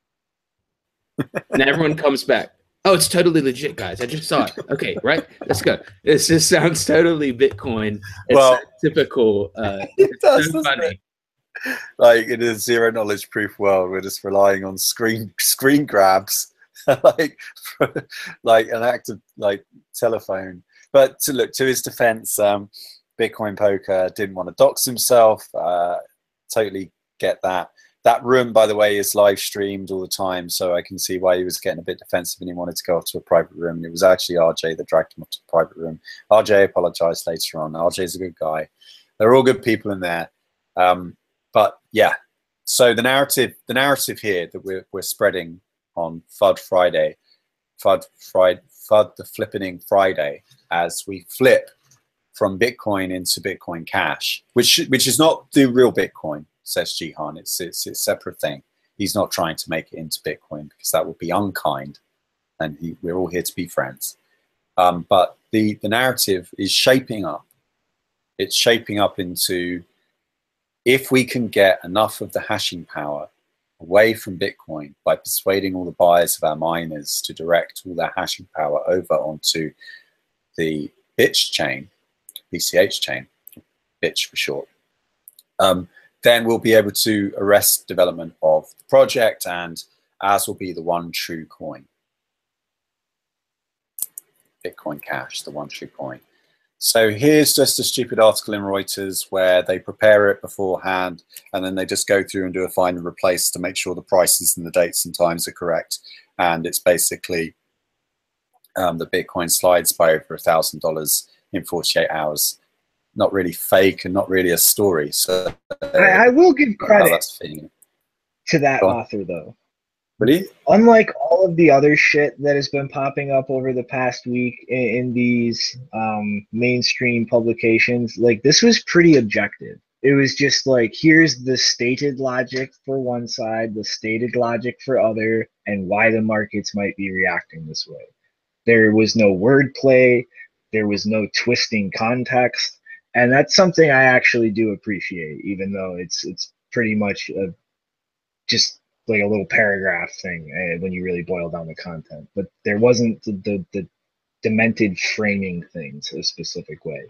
And everyone comes back. Oh, it's totally legit, guys. I just saw it. Okay, right? Let's go. This just sounds totally Bitcoin. It's Well, a typical. Uh, it it's does, so doesn't funny. it? Like in a zero knowledge proof world, we're just relying on screen screen grabs, like like an active like telephone. But to look to his defense, um, Bitcoin Poker didn't want to dox himself. Uh, totally get that. That room, by the way, is live streamed all the time, so I can see why he was getting a bit defensive and he wanted to go off to a private room. And it was actually R J that dragged him off to the private room. R J apologized later on. R J's a good guy. They're all good people in there. Um, but yeah, so the narrative, the narrative here that we're we're spreading on FUD Friday, FUD Friday, FUD the Flippening Friday, as we flip from Bitcoin into Bitcoin Cash, which which is not the real Bitcoin, says Jihan. It's, it's it's a separate thing. He's not trying to make it into Bitcoin because that would be unkind, and he, we're all here to be friends. Um, but the the narrative is shaping up. It's shaping up into, if we can get enough of the hashing power away from Bitcoin by persuading all the buyers of our miners to direct all their hashing power over onto the Bitch chain, B C H chain, Bitch for short, um, then we'll be able to arrest development of the project, and ours will be the one true coin. Bitcoin Cash, the one true coin. So here's just a stupid article in Reuters where they prepare it beforehand and then they just go through and do a find and replace to make sure the prices and the dates and times are correct. And it's basically um, the Bitcoin slides by over a thousand dollars in forty-eight hours. Not really fake and not really a story. So I, I will give credit that's fitting. to that Go on. author, though. Really? Unlike all of the other shit that has been popping up over the past week in, in these um, mainstream publications, like, this was pretty objective. It was just like, here's the stated logic for one side, the stated logic for other, and why the markets might be reacting this way. There was no wordplay. There was no twisting context. And that's something I actually do appreciate, even though it's it's pretty much a, just like a little paragraph thing uh, when you really boil down the content. But there wasn't the, the, the demented framing things a specific way.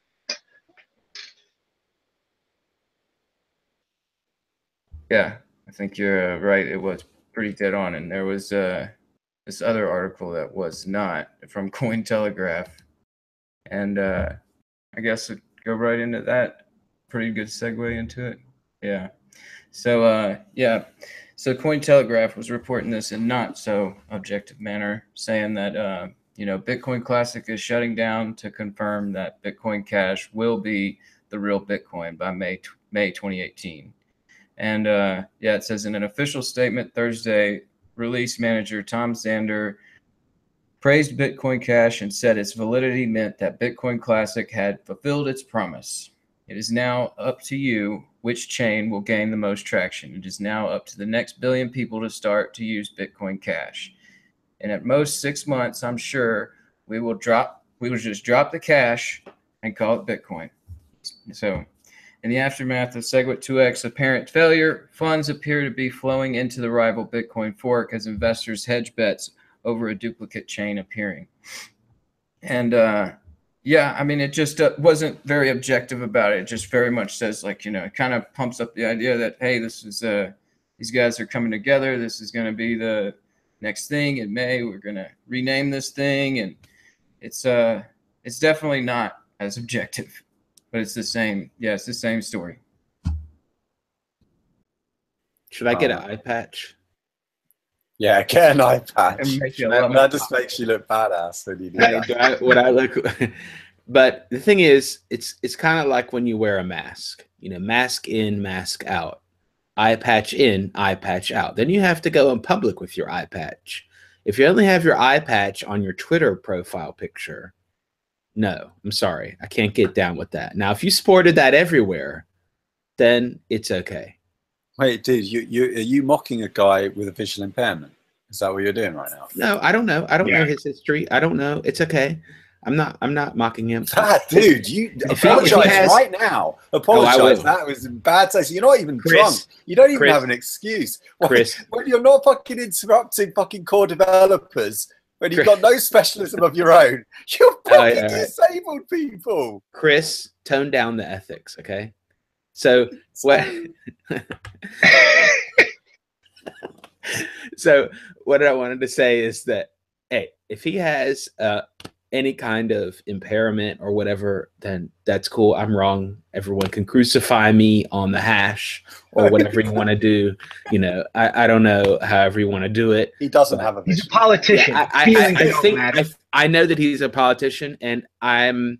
Yeah, I think you're uh, right. It was pretty dead on. And there was uh, this other article that was not from Cointelegraph. And uh, I guess it go right into that. Pretty good segue into it. Yeah. So, uh, yeah. So Cointelegraph was reporting this in not so objective manner, saying that, uh, you know, Bitcoin Classic is shutting down to confirm that Bitcoin Cash will be the real Bitcoin by May, May twenty eighteen. And uh, yeah, it says in an official statement Thursday, release manager Tom Zander praised Bitcoin Cash and said its validity meant that Bitcoin Classic had fulfilled its promise. It is now up to you which chain will gain the most traction. It is now up to the next billion people to start to use Bitcoin Cash. And at most six months, I'm sure we will drop, we will just drop the cash and call it Bitcoin. So in the aftermath of SegWit two X apparent failure, funds appear to be flowing into the rival Bitcoin fork as investors hedge bets over a duplicate chain appearing. And uh, yeah, I mean, it just uh, wasn't very objective about it. It just very much says, like, you know, it kind of pumps up the idea that, hey, this is, uh, these guys are coming together. This is going to be the next thing in May. We're going to rename this thing. And it's, uh, it's definitely not as objective, but it's the same. Yeah, it's the same story. Should I get an eye patch? Yeah, get an eye patch. That, that, that just makes you look badass when you do I, that. do I, what I look, but the thing is, it's it's kind of like when you wear a mask. You know, mask in, mask out. Eye patch in, eye patch out. Then you have to go in public with your eye patch. If you only have your eye patch on your Twitter profile picture, no, I'm sorry, I can't get down with that. Now, if you sported that everywhere, then it's okay. Wait, dude, you you are you mocking a guy with a visual impairment? Is that what you're doing right now? No, I don't know. I don't Yeah. know his history. I don't know. It's okay. I'm not. I'm not mocking him. Ah, dude, you If he- apologize if he has- right now. Oh, I Apologize. will. That was in bad taste. You're not even Chris, drunk. You don't even Chris, have an excuse. When, Chris. when you're not fucking interrupting fucking core developers, when you've Chris. got no specialism of your own, you're Oh, fucking yeah, right. disabled people. Chris, tone down the ethics, okay? So what? So what I wanted to say is that, hey, if he has uh, any kind of impairment or whatever, then that's cool. I'm wrong. Everyone can crucify me on the hash or whatever you want to do. You know, I, I don't know, however you want to do it. He doesn't have a He's a vision. politician. Yeah, I, I, Feelings I, I don't think matter. I, I know that he's a politician, and I'm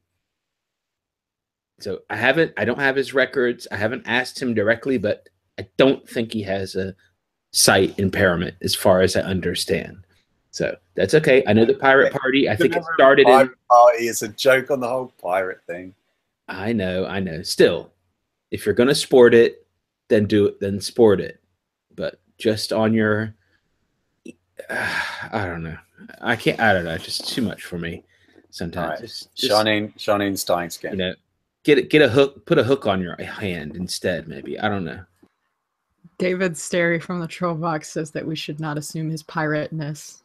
so I haven't I don't have his records. I haven't asked him directly, but I don't think he has a sight impairment, as far as I understand. So that's okay. I know the Pirate Party. I think it started in. Pirate Party is a joke on the whole pirate thing. I know, I know. Still, if you're gonna sport it, then do it. Then sport it. But just on your, uh, I don't know. I can't. I don't know. Just too much for me. Sometimes. All right. Just, just, Shanine, Shanine's dying skin. you know, get it. Get a hook. Put a hook on your hand instead. Maybe. I don't know. David Sterry from the troll box says that we should not assume his pirateness.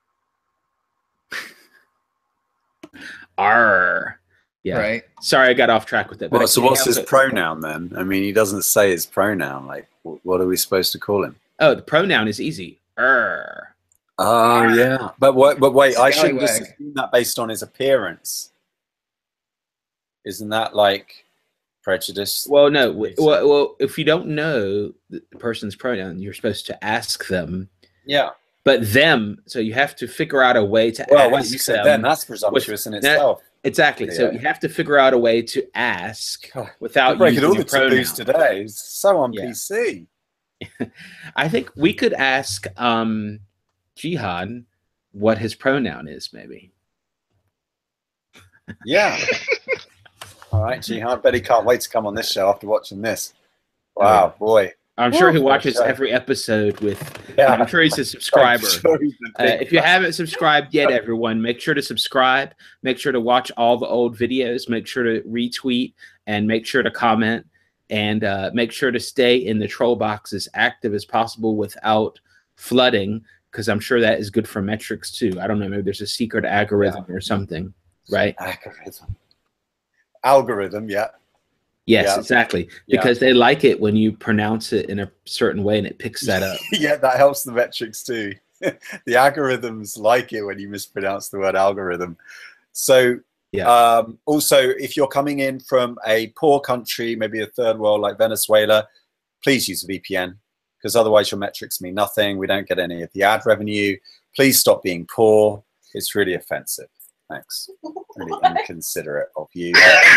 Arr. Yeah. Right. Sorry, I got off track with that. Well, I so can't what's help his it. pronoun then? I mean, he doesn't say his pronoun. Like, wh- what are we supposed to call him? Oh, the pronoun is easy. Arr. Oh, yeah. But what? But wait, I shouldn't just Scallywag. assume that based on his appearance. Isn't that like prejudice? Well, no. w- Well, well, if you don't know the person's pronoun, you're supposed to ask them. Yeah. But them, so you have to figure out a way to Well, ask wait, you said them. then. That's presumptuous in that- itself. Exactly. So Yeah. you have to figure out a way to ask God, without You're breaking using all a the taboos pronoun. today. It's so on Yeah. P C. I think we could ask um, Jihad what his pronoun is, maybe. Yeah. All right, Jihan. I bet he can't wait to come on this show after watching this. Wow, boy. I'm sure he Woo, watches okay. every episode with. Yeah. I'm sure he's a subscriber. Sure he's a Uh, big if you fan. haven't subscribed yet, everyone, make sure to subscribe. Make sure to watch all the old videos. Make sure to retweet and make sure to comment. And uh, make sure to stay in the troll box as active as possible without flooding, because I'm sure that is good for metrics too. I don't know, maybe there's a secret algorithm or something, right? Algorithm. Algorithm, yeah. Yes, Yeah. exactly. Yeah. Because they like it when you pronounce it in a certain way and it picks that up. Yeah, that helps the metrics too. The algorithms like it when you mispronounce the word algorithm. So Yeah. um, also, if you're coming in from a poor country, maybe a third world like Venezuela, please use a V P N, because otherwise your metrics mean nothing. We don't get any of the ad revenue. Please stop being poor. It's really offensive. Thanks. Really inconsiderate of you.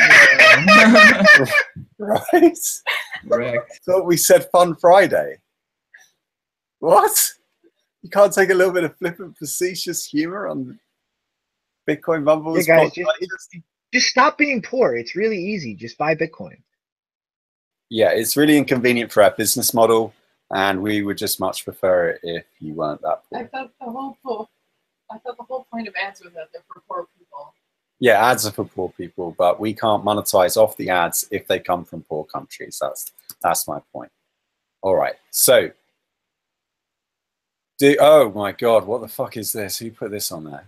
Right? Correct. Thought we said Fun Friday. What? You can't take a little bit of flippant, facetious humor on Bitcoin Mumbles? Yeah, guys, podcast? just, just stop being poor. It's really easy. Just buy Bitcoin. Yeah, it's really inconvenient for our business model, and we would just much prefer it if you weren't that I poor. thought the whole po- I thought the whole point of ads was that they're for poor people. Yeah, ads are for poor people, but we can't monetize off the ads if they come from poor countries. That's that's my point. All right, so do, oh my god, what the fuck is this? Who put this on there?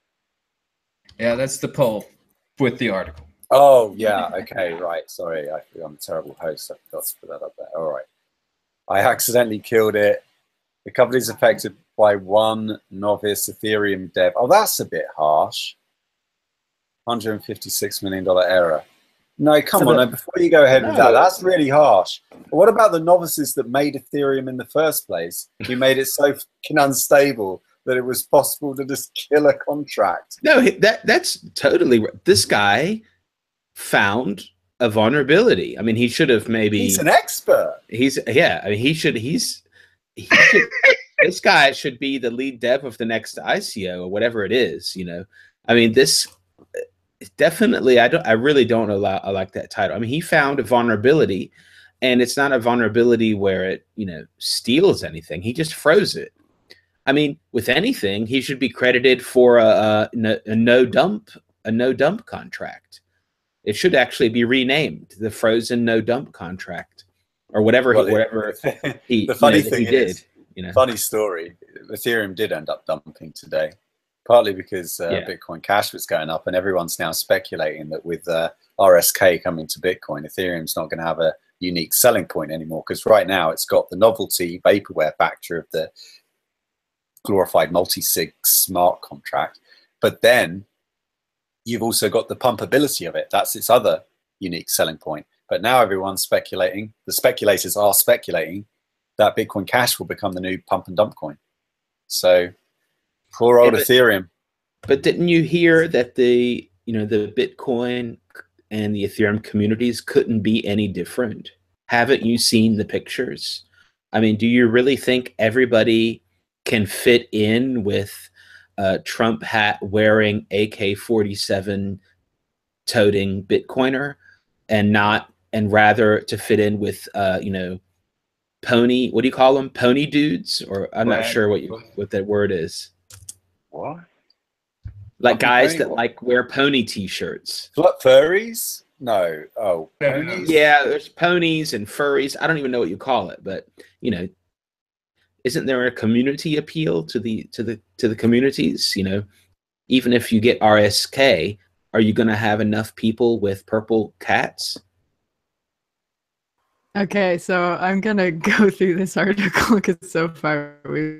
Yeah, that's the poll with the article. Oh yeah, okay, right. Sorry, I, I'm a terrible host. I forgot to put that up there. All right, I accidentally killed it. The company's affected by one novice Ethereum dev. Oh, that's a bit harsh. one hundred fifty-six million dollars error. No, come So on. the- no, before you go ahead with that, No. that's really harsh. But what about the novices that made Ethereum in the first place, who made it so fucking unstable that it was possible to just kill a contract? No, he- that that's totally right. This guy found a vulnerability. I mean, he should have maybe He's an expert. he's yeah, I mean he should he's he should this guy should be the lead dev of the next I C O or whatever it is, you know. I mean, this definitely I don't I really don't allow I like that title. I mean, he found a vulnerability, and it's not a vulnerability where it, you know, steals anything. He just froze it. I mean, with anything, he should be credited for a, a, no- a no dump a no dump contract. It should actually be renamed the frozen no dump contract, or whatever Well, he, it- whatever he, the funny you know, that thing he did. is, You know, funny story, Ethereum did end up dumping today, partly because uh, Yeah. Bitcoin Cash was going up, and everyone's now speculating that with uh, R S K coming to Bitcoin, Ethereum's not going to have a unique selling point anymore, because right now it's got the novelty vaporware factor of the glorified multi-sig smart contract, but then you've also got the pumpability of it. That's its other unique selling point. But now everyone's speculating, the speculators are speculating, that Bitcoin Cash will become the new pump and dump coin. So poor old Yeah, but- Ethereum. but didn't you hear that the you know the Bitcoin and the Ethereum communities couldn't be any different? Haven't you seen the pictures? I mean, do you really think everybody can fit in with a Trump hat wearing A K forty-seven toting Bitcoiner, and not and rather to fit in with uh, you know pony, what do you call them, pony dudes, or I'm not Right. sure what you, what that word is, What? like Pumpy guys pony that what? like wear pony t-shirts. Fl- Furries? No. Oh, No. ponies? Yeah, there's ponies and furries. I don't even know what you call it, but you know, isn't there a community appeal to the to the to the communities? You know, even if you get R S K, are you going to have enough people with purple cats? Okay, so I'm gonna go through this article because so far we.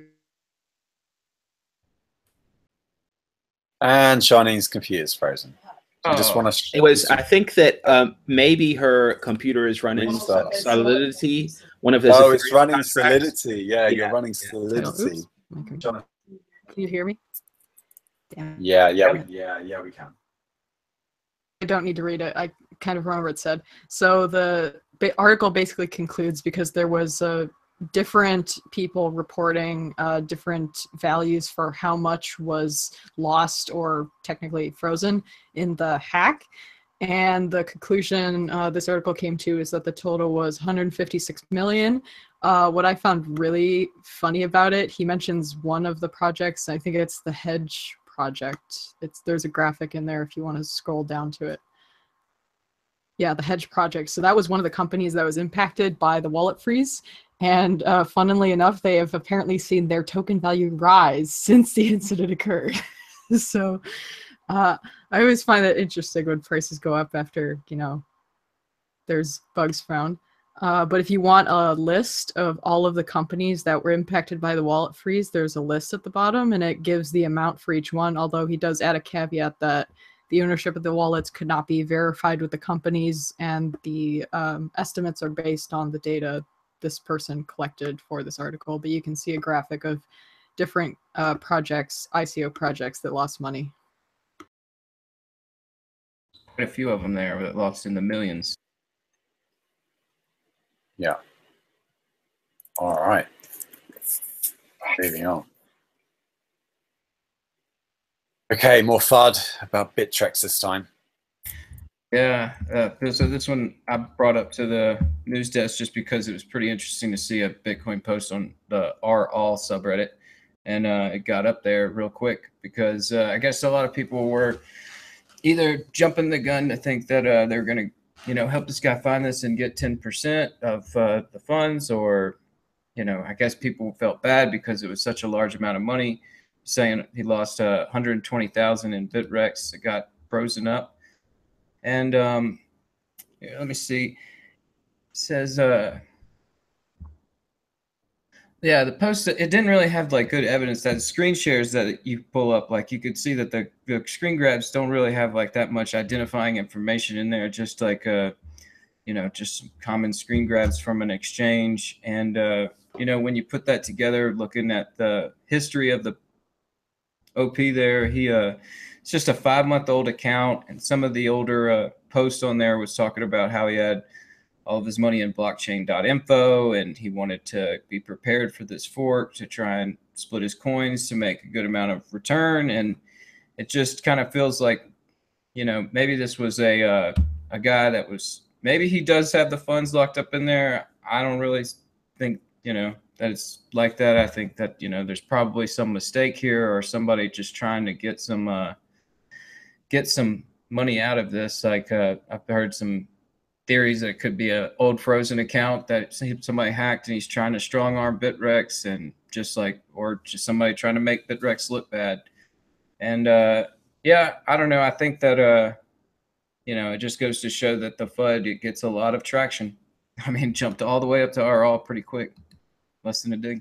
And Shanine's computer's frozen. I just Oh. want to. It was. I think that um, maybe her computer is running Restart. Solidity. One of those. Oh, it's Ethereum running contracts. Solidity. Yeah, Yeah, you're running yeah. Solidity. Oops. Okay. John- Can you hear me? Damn. Yeah, yeah, we, yeah, yeah, we can. I don't need to read it. I kind of remember what it said. So the ba- article basically concludes because there was uh, different people reporting uh, different values for how much was lost or technically frozen in the hack. And the conclusion uh, this article came to is that the total was one hundred fifty-six million. Uh, what I found really funny about it, he mentions one of the projects. I think it's the Hedge project. It's there's a graphic in there if you want to scroll down to it. Yeah, the Hedge project. So that was one of the companies that was impacted by the wallet freeze. And uh, funnily enough, they have apparently seen their token value rise since the incident occurred. So uh, I always find that interesting when prices go up after, you know, there's bugs found. Uh, but if you want a list of all of the companies that were impacted by the wallet freeze, there's a list at the bottom and it gives the amount for each one, although he does add a caveat that the ownership of the wallets could not be verified with the companies, and the um, estimates are based on the data this person collected for this article. But you can see a graphic of different uh, projects, I C O projects that lost money. Quite a few of them there that lost in the millions. Yeah. All right. Moving on. Okay, more F U D about Bittrex this time. Yeah, uh, so this one I brought up to the news desk just because it was pretty interesting to see a Bitcoin post on the R all subreddit, and uh, it got up there real quick because uh, I guess a lot of people were either jumping the gun to think that uh, they're going to, you know, help this guy find this and get ten percent of uh, the funds, or, you know, I guess people felt bad because it was such a large amount of money, saying he lost uh, one hundred twenty thousand in Bittrex. It got frozen up. And um, yeah, let me see. It says, uh, yeah, the post, it didn't really have like good evidence. That screen shares that you pull up, like you could see that the, the screen grabs don't really have like that much identifying information in there. Just like, uh, you know, just common screen grabs from an exchange. And, uh, you know, when you put that together, looking at the history of the O P there, he, uh, it's just a five month old account. And some of the older uh, posts on there was talking about how he had all of his money in blockchain dot info, and he wanted to be prepared for this fork to try and split his coins to make a good amount of return. And it just kind of feels like, you know, maybe this was a, uh, a guy that was, maybe he does have the funds locked up in there. I don't really think, you know, that it's like that. I think that, you know, there's probably some mistake here, or somebody just trying to get some, uh, get some money out of this. Like uh, I've heard some theories that it could be an old frozen account that somebody hacked and he's trying to strong arm Bittrex, and just like, or just somebody trying to make Bittrex look bad. And uh, yeah, I don't know. I think that, uh, you know, it just goes to show that the F U D, it gets a lot of traction. I mean, jumped all the way up to R all pretty quick, less than a dig.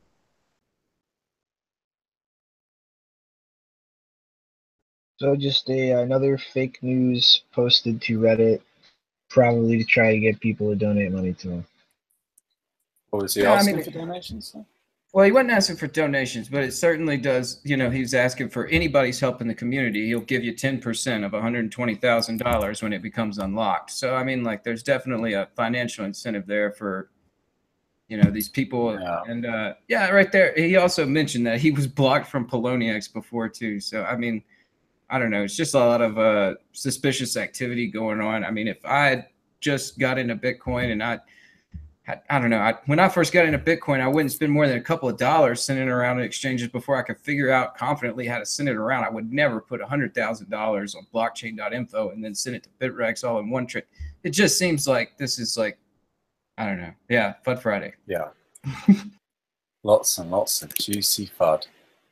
So just a another fake news posted to Reddit, probably to try to get people to donate money to him. Or was he Yeah, I asking mean- for donations? Well, he wasn't asking for donations, but it certainly does, you know, he's asking for anybody's help in the community. He'll give you ten percent of one hundred twenty thousand dollars when it becomes unlocked. So, I mean, like, there's definitely a financial incentive there for, you know, these people. Yeah. And uh, yeah, right there. He also mentioned that he was blocked from Poloniex before too. So, I mean, I don't know. It's just a lot of uh, suspicious activity going on. I mean, if I had just got into Bitcoin and I, had, I don't know, I, when I first got into Bitcoin, I wouldn't spend more than a couple of dollars sending it around in exchanges before I could figure out confidently how to send it around. I would never put one hundred thousand dollars on blockchain dot info and then send it to Bittrex all in one trip. It just seems like this is like, I don't know. Yeah, F U D Friday. Yeah. Lots and lots of juicy F U D.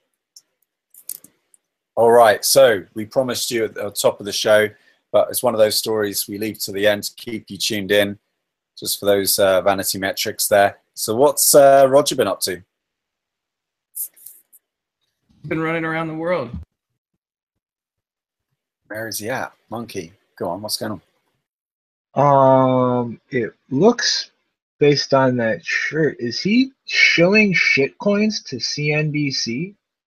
All right, so we promised you at the top of the show, but it's one of those stories we leave to the end to keep you tuned in, just for those uh, vanity metrics there. So what's uh, Roger been up to? Been running around the world. Where is he at? Monkey, go on, what's going on? Um, it looks, based on that shirt, is he shilling shitcoins to C N B C?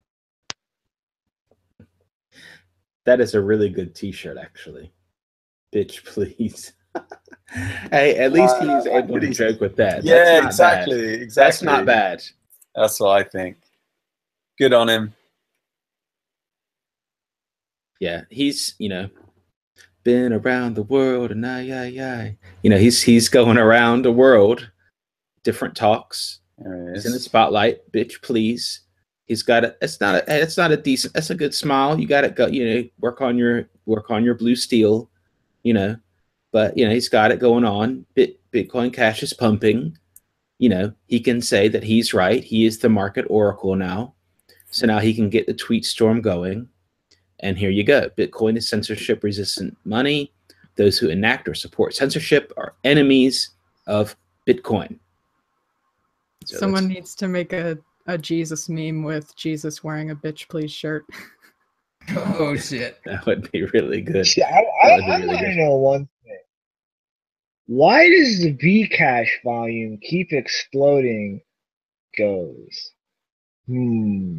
That is a really good T-shirt, actually. Bitch, please. Hey, at least Uh, he's able to joke with that. Yeah, That's not exactly, bad. exactly. That's not bad. That's what I think. Good on him. Yeah, he's, you know, been around the world and I, I, I. You know, he's he's going around the world, different talks. He's in the spotlight. Bitch, please. He's got a. It's not a. It's not a decent. That's a good smile. You got to go. You know, work on your work on your blue steel. You know, but you know he's got it going on. Bit Bitcoin Cash is pumping. You know, he can say that he's right. He is the market oracle now. So now he can get the tweet storm going. And here you go. Bitcoin is censorship-resistant money. Those who enact or support censorship are enemies of Bitcoin. So Someone needs to make a, a Jesus meme with Jesus wearing a bitch please shirt. Oh shit! That would be really good. See, I, I, I really want to know one thing. Why does the Bcash volume keep exploding? Goes. Hmm.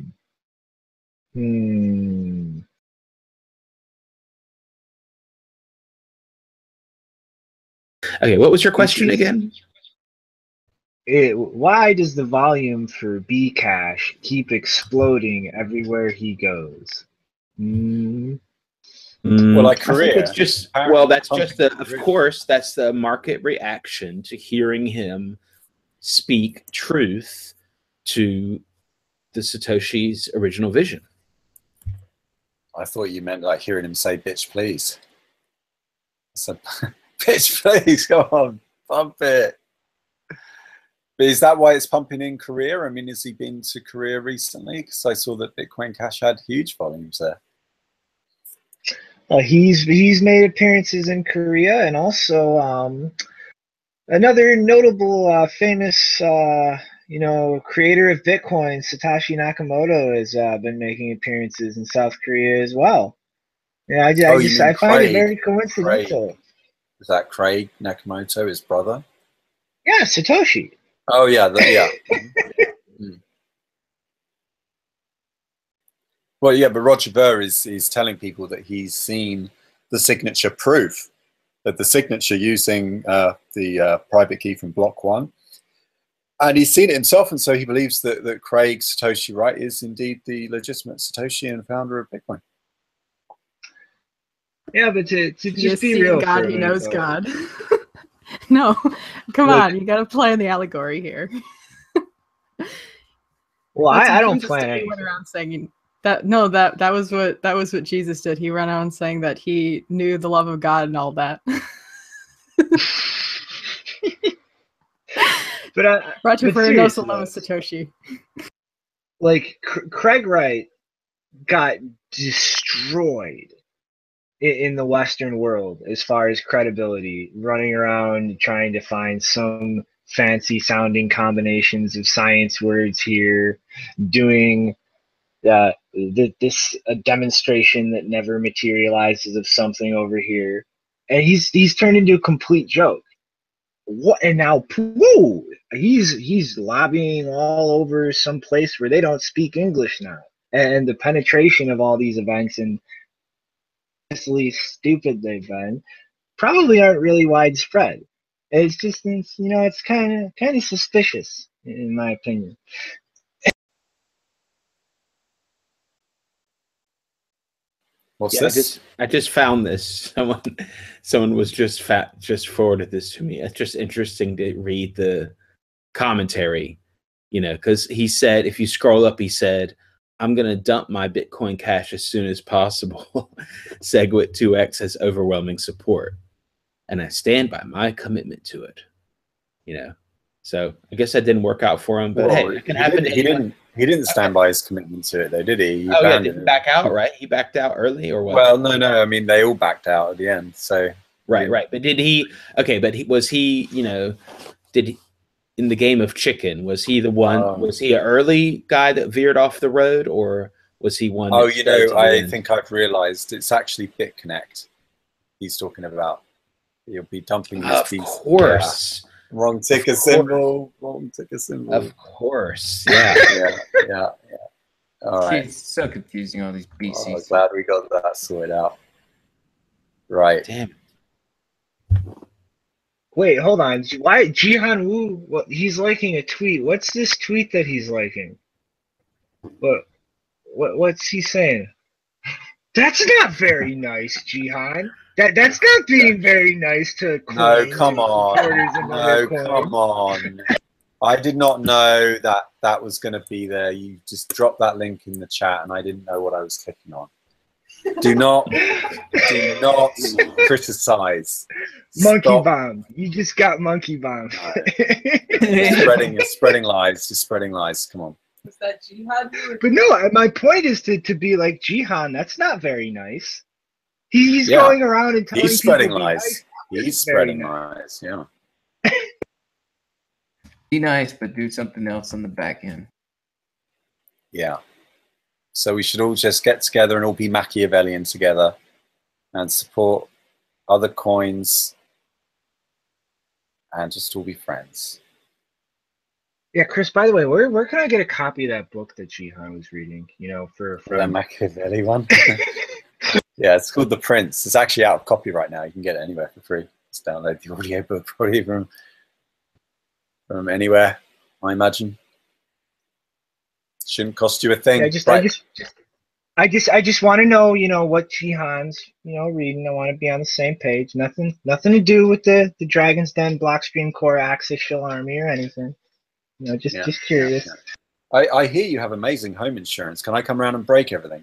Hmm. Okay, what was your question again? It, why does the volume for Bcash keep exploding everywhere he goes? Hmm. Mm, Well, like I think Korea. it's just well, that's just the. Of course, that's the market reaction to hearing him speak truth to the Satoshi's original vision. I thought you meant like hearing him say "bitch, please." So, bitch, please, come on, pump it. But is that why it's pumping in Korea? I mean, has he been to Korea recently? Because I saw that Bitcoin Cash had huge volumes there. Uh, he's he's made appearances in Korea, and also um, another notable, uh, famous, uh, you know, creator of Bitcoin, Satoshi Nakamoto, has uh, been making appearances in South Korea as well. Yeah, I, I Oh, you just mean I find Craig? it very coincidental. Craig. Is that Craig Nakamoto, his brother? Yeah, Satoshi. Oh yeah, the, yeah. mm. Well, yeah, but Roger Ver is is telling people that he's seen the signature proof, that the signature using uh, the uh, private key from Block One, and he's seen it himself, and so he believes that that Craig Satoshi Wright is indeed the legitimate Satoshi and founder of Bitcoin. Yeah, but to, to He just has be seen real, God, for a he minute, knows though. God. No, come Look- on, you got to play in the allegory here. Well, That's I, what I don't Jesus plan did. He any. went around saying that. No, that that was what that was what Jesus did. He ran around saying that he knew the love of God and all that. But I, Roger but Ver knows the seriously, love of Satoshi. like C- Craig Wright got destroyed in, in the Western world as far as credibility, running around trying to find some fancy sounding combinations of science words here, doing uh, th- this a demonstration that never materializes of something over here, and he's he's turned into a complete joke. What and now, whoa, he's he's lobbying all over some place where they don't speak English now, and the penetration of all these events and honestly stupid they've been probably aren't really widespread. It's just it's, you know it's kind of kind of suspicious in my opinion. What's Yeah, I this? just I just found this. Someone someone was just fat just forwarded this to me. It's just interesting to read the commentary, you know, because he said if you scroll up, he said, "I'm gonna dump my Bitcoin Cash as soon as possible." Segwit two X has overwhelming support, and I stand by my commitment to it. You know, so I guess that didn't work out for him, but Well, hey, it can he happen didn't, to he anyone. didn't. He didn't stand by his commitment to it, though, did he? He Oh yeah, abandoned did he it. back out? Right, he backed out early, or what? Well, no, no. I mean, they all backed out at the end. So Right, yeah. right. But did he? Okay, but he, was he? You know, did he, in the game of chicken? Was he the one? Um, was he an early guy that veered off the road, or was he one? Oh, that you stayed to know, the I end? think I've realised it's actually BitConnect he's talking about. He'll be dumping his Of piece. course, Yeah. Wrong ticker Of course. symbol. Wrong ticker symbol. of course, yeah. yeah, yeah, yeah. All right. Jeez, so confusing, all these B Oh, Cs. glad we got that sorted out. Right. Damn. Wait, hold on. Why Jihan Wu? What he's liking a tweet? What's this tweet that he's liking? What? What? What's he saying? That's not very nice, Jihan. That that's not being very nice to No, coins come and on. supporters of No, other coins. come on. I did not know that that was going to be there. You just dropped that link in the chat, and I didn't know what I was clicking on. Do not, do not criticize. Monkey Stop. bomb. You just got monkey bomb. You're spreading, you're spreading lies. You're spreading lies. Come on. Was that jihad? But no, my point is to, to be like Jihan. That's not very nice. He's Yeah. going around and telling He's spreading people, lies. "Be nice." He's Very spreading nice. lies. Yeah. Be nice, but do something else on the back end. Yeah. So we should all just get together and all be Machiavellian together and support other coins and just all be friends. Yeah, Chris. By the way, where where can I get a copy of that book that Jihan was reading? You know, for The from Machiavelli one. Yeah, it's called The Prince. It's actually out of copyright now. You can get it anywhere for free. Just download the audio book probably from from anywhere, I imagine. Shouldn't cost you a thing. I just, right. I just, just, I just, I just want to know, you know, what Jihan's, you know, reading. I want to be on the same page. Nothing, nothing to do with the the Dragon's Den Blockstream Core Axial Army or anything. You know, just, Yeah, just curious. yeah, I, I hear you have amazing home insurance. Can I come around and break everything?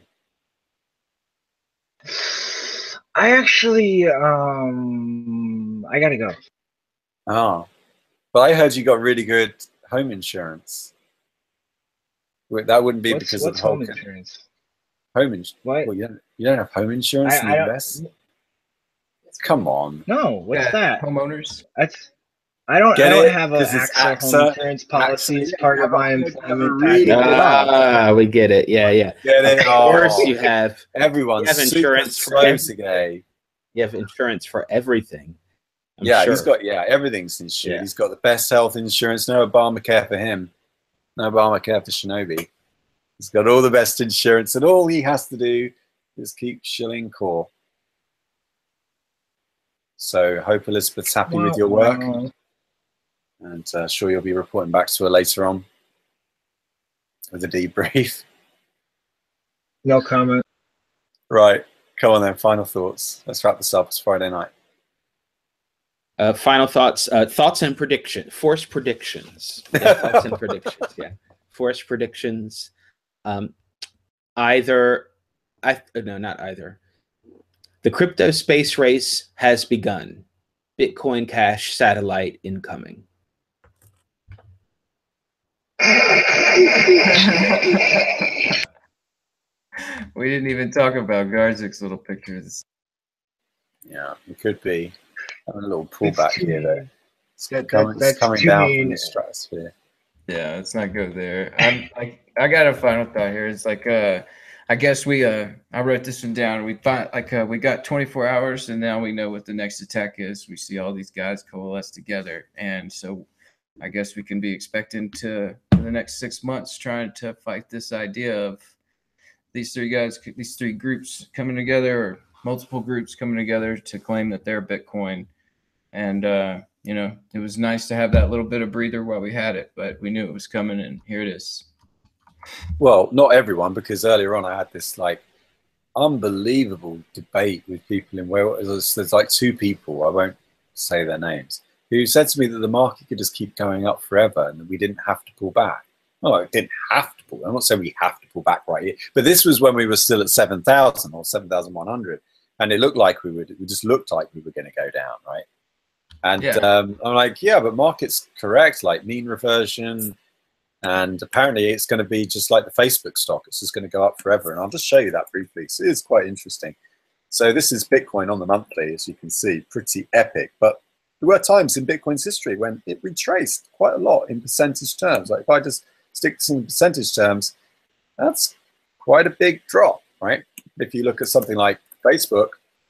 I actually, um, I gotta go. Oh, but I heard you got really good home insurance. Wait, that wouldn't be What's, because what's of the whole home con- insurance? home insurance. What? Well, you don't, you don't have home insurance I, in I the don't, U S? Come on. no, what's Yeah, that? Homeowners. That's. I don't. Get I don't it? have a 'Cause it's AXA home AXA. insurance policy AXA, as you part have of a- my you have a employment really package. good- Ah, we get it. Yeah, yeah. Get it? Of course, Oh, you have everyone's you have super insurance for slow everything. today. you have insurance for everything. I'm Yeah, sure. he's got, yeah, everything's insured. Yeah. He's got the best health insurance. No Obamacare for him. No Obamacare for Shinobi. He's got all the best insurance, and all he has to do is keep shilling core. So hope Elizabeth's happy with your work, Wow. and uh, sure you'll be reporting back to her later on with a debrief. No comment. Right, come on then. Final thoughts. Let's wrap this up. It's Friday night. Uh, final thoughts. Uh, thoughts and prediction. Force predictions. Yeah, thoughts and predictions. Yeah. Force predictions. Um, either, I no, not either. The crypto space race has begun. Bitcoin Cash satellite incoming. We didn't even talk about Garzik's little pictures. Yeah, it could be. Having a little pullback too here, though. mean. It's That- that- coming, it's that's coming too down mean. from the stratosphere. Yeah, let's not go there. I'm like, I got a final thought here. It's like, uh, I guess we, uh, I wrote this one down. We thought like, uh, we got twenty-four hours, and now we know what the next attack is. We see all these guys coalesce together, and so I guess we can be expecting to for the next six months trying to fight this idea of these three guys, these three groups coming together, or multiple groups coming together to claim that they're Bitcoin. And uh, you know, it was nice to have that little bit of breather while we had it, but we knew it was coming, and here it is. Well, not everyone, because earlier on I had this like unbelievable debate with people in Wales. There's, there's like two people, I won't say their names, who said to me that the market could just keep going up forever and that we didn't have to pull back. No, it didn't have to pull. I'm not saying we have to pull back right here, but this was when we were still at seven thousand or seven thousand one hundred, and it looked like we would. It just looked like we were going to go down, right? And Yeah. um, I'm like, yeah, but market's correct, like mean reversion. And apparently it's going to be just like the Facebook stock. It's just going to go up forever. And I'll just show you that briefly. So it is quite interesting. So this is Bitcoin on the monthly, as you can see, pretty epic. But there were times in Bitcoin's history when it retraced quite a lot in percentage terms. Like if I just stick this in percentage terms, that's quite a big drop, right? If you look at something like Facebook,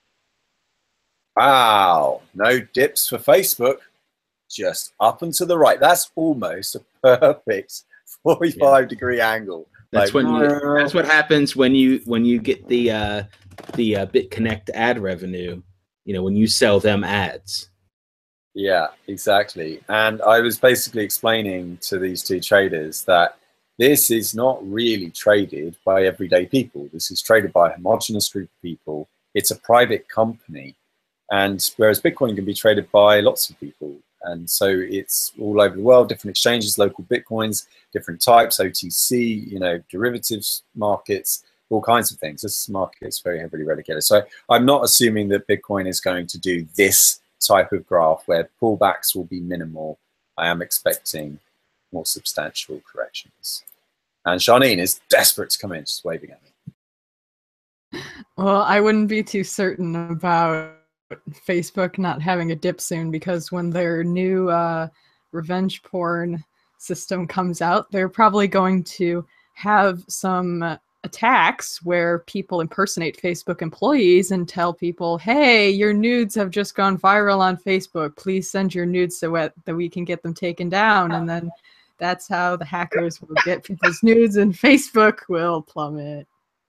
wow, no dips for Facebook. Just up and to the right. That's almost a perfect forty-five yeah. degree angle. That's like, when you, that's what happens when you when you get the uh, the uh, BitConnect ad revenue. You know, when you sell them ads. Yeah, exactly. And I was basically explaining to these two traders that this is not really traded by everyday people. This is traded by a homogenous group of people. It's a private company. And whereas Bitcoin can be traded by lots of people. And so it's all over the world, different exchanges, local Bitcoins, different types, O T C, you know, derivatives markets, all kinds of things. This market is very heavily regulated. So I'm not assuming that Bitcoin is going to do this type of graph where pullbacks will be minimal. I am expecting more substantial corrections. And Charlene is desperate to come in, just waving at me. Well, I wouldn't be too certain about Facebook not having a dip soon, because when their new uh, revenge porn system comes out, they're probably going to have some attacks where people impersonate Facebook employees and tell people, hey, your nudes have just gone viral on Facebook. Please send your nudes so that we can get them taken down. And then that's how the hackers will get people's nudes and Facebook will plummet.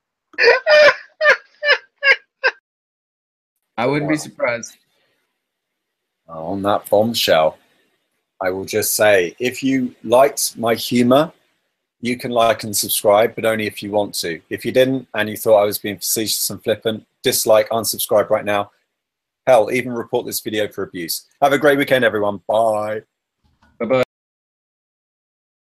I wouldn't be surprised. On that bombshell, I will just say, if you liked my humor, you can like and subscribe, but only if you want to. If you didn't, and you thought I was being facetious and flippant, dislike, unsubscribe right now. Hell, even report this video for abuse. Have a great weekend, everyone. Bye.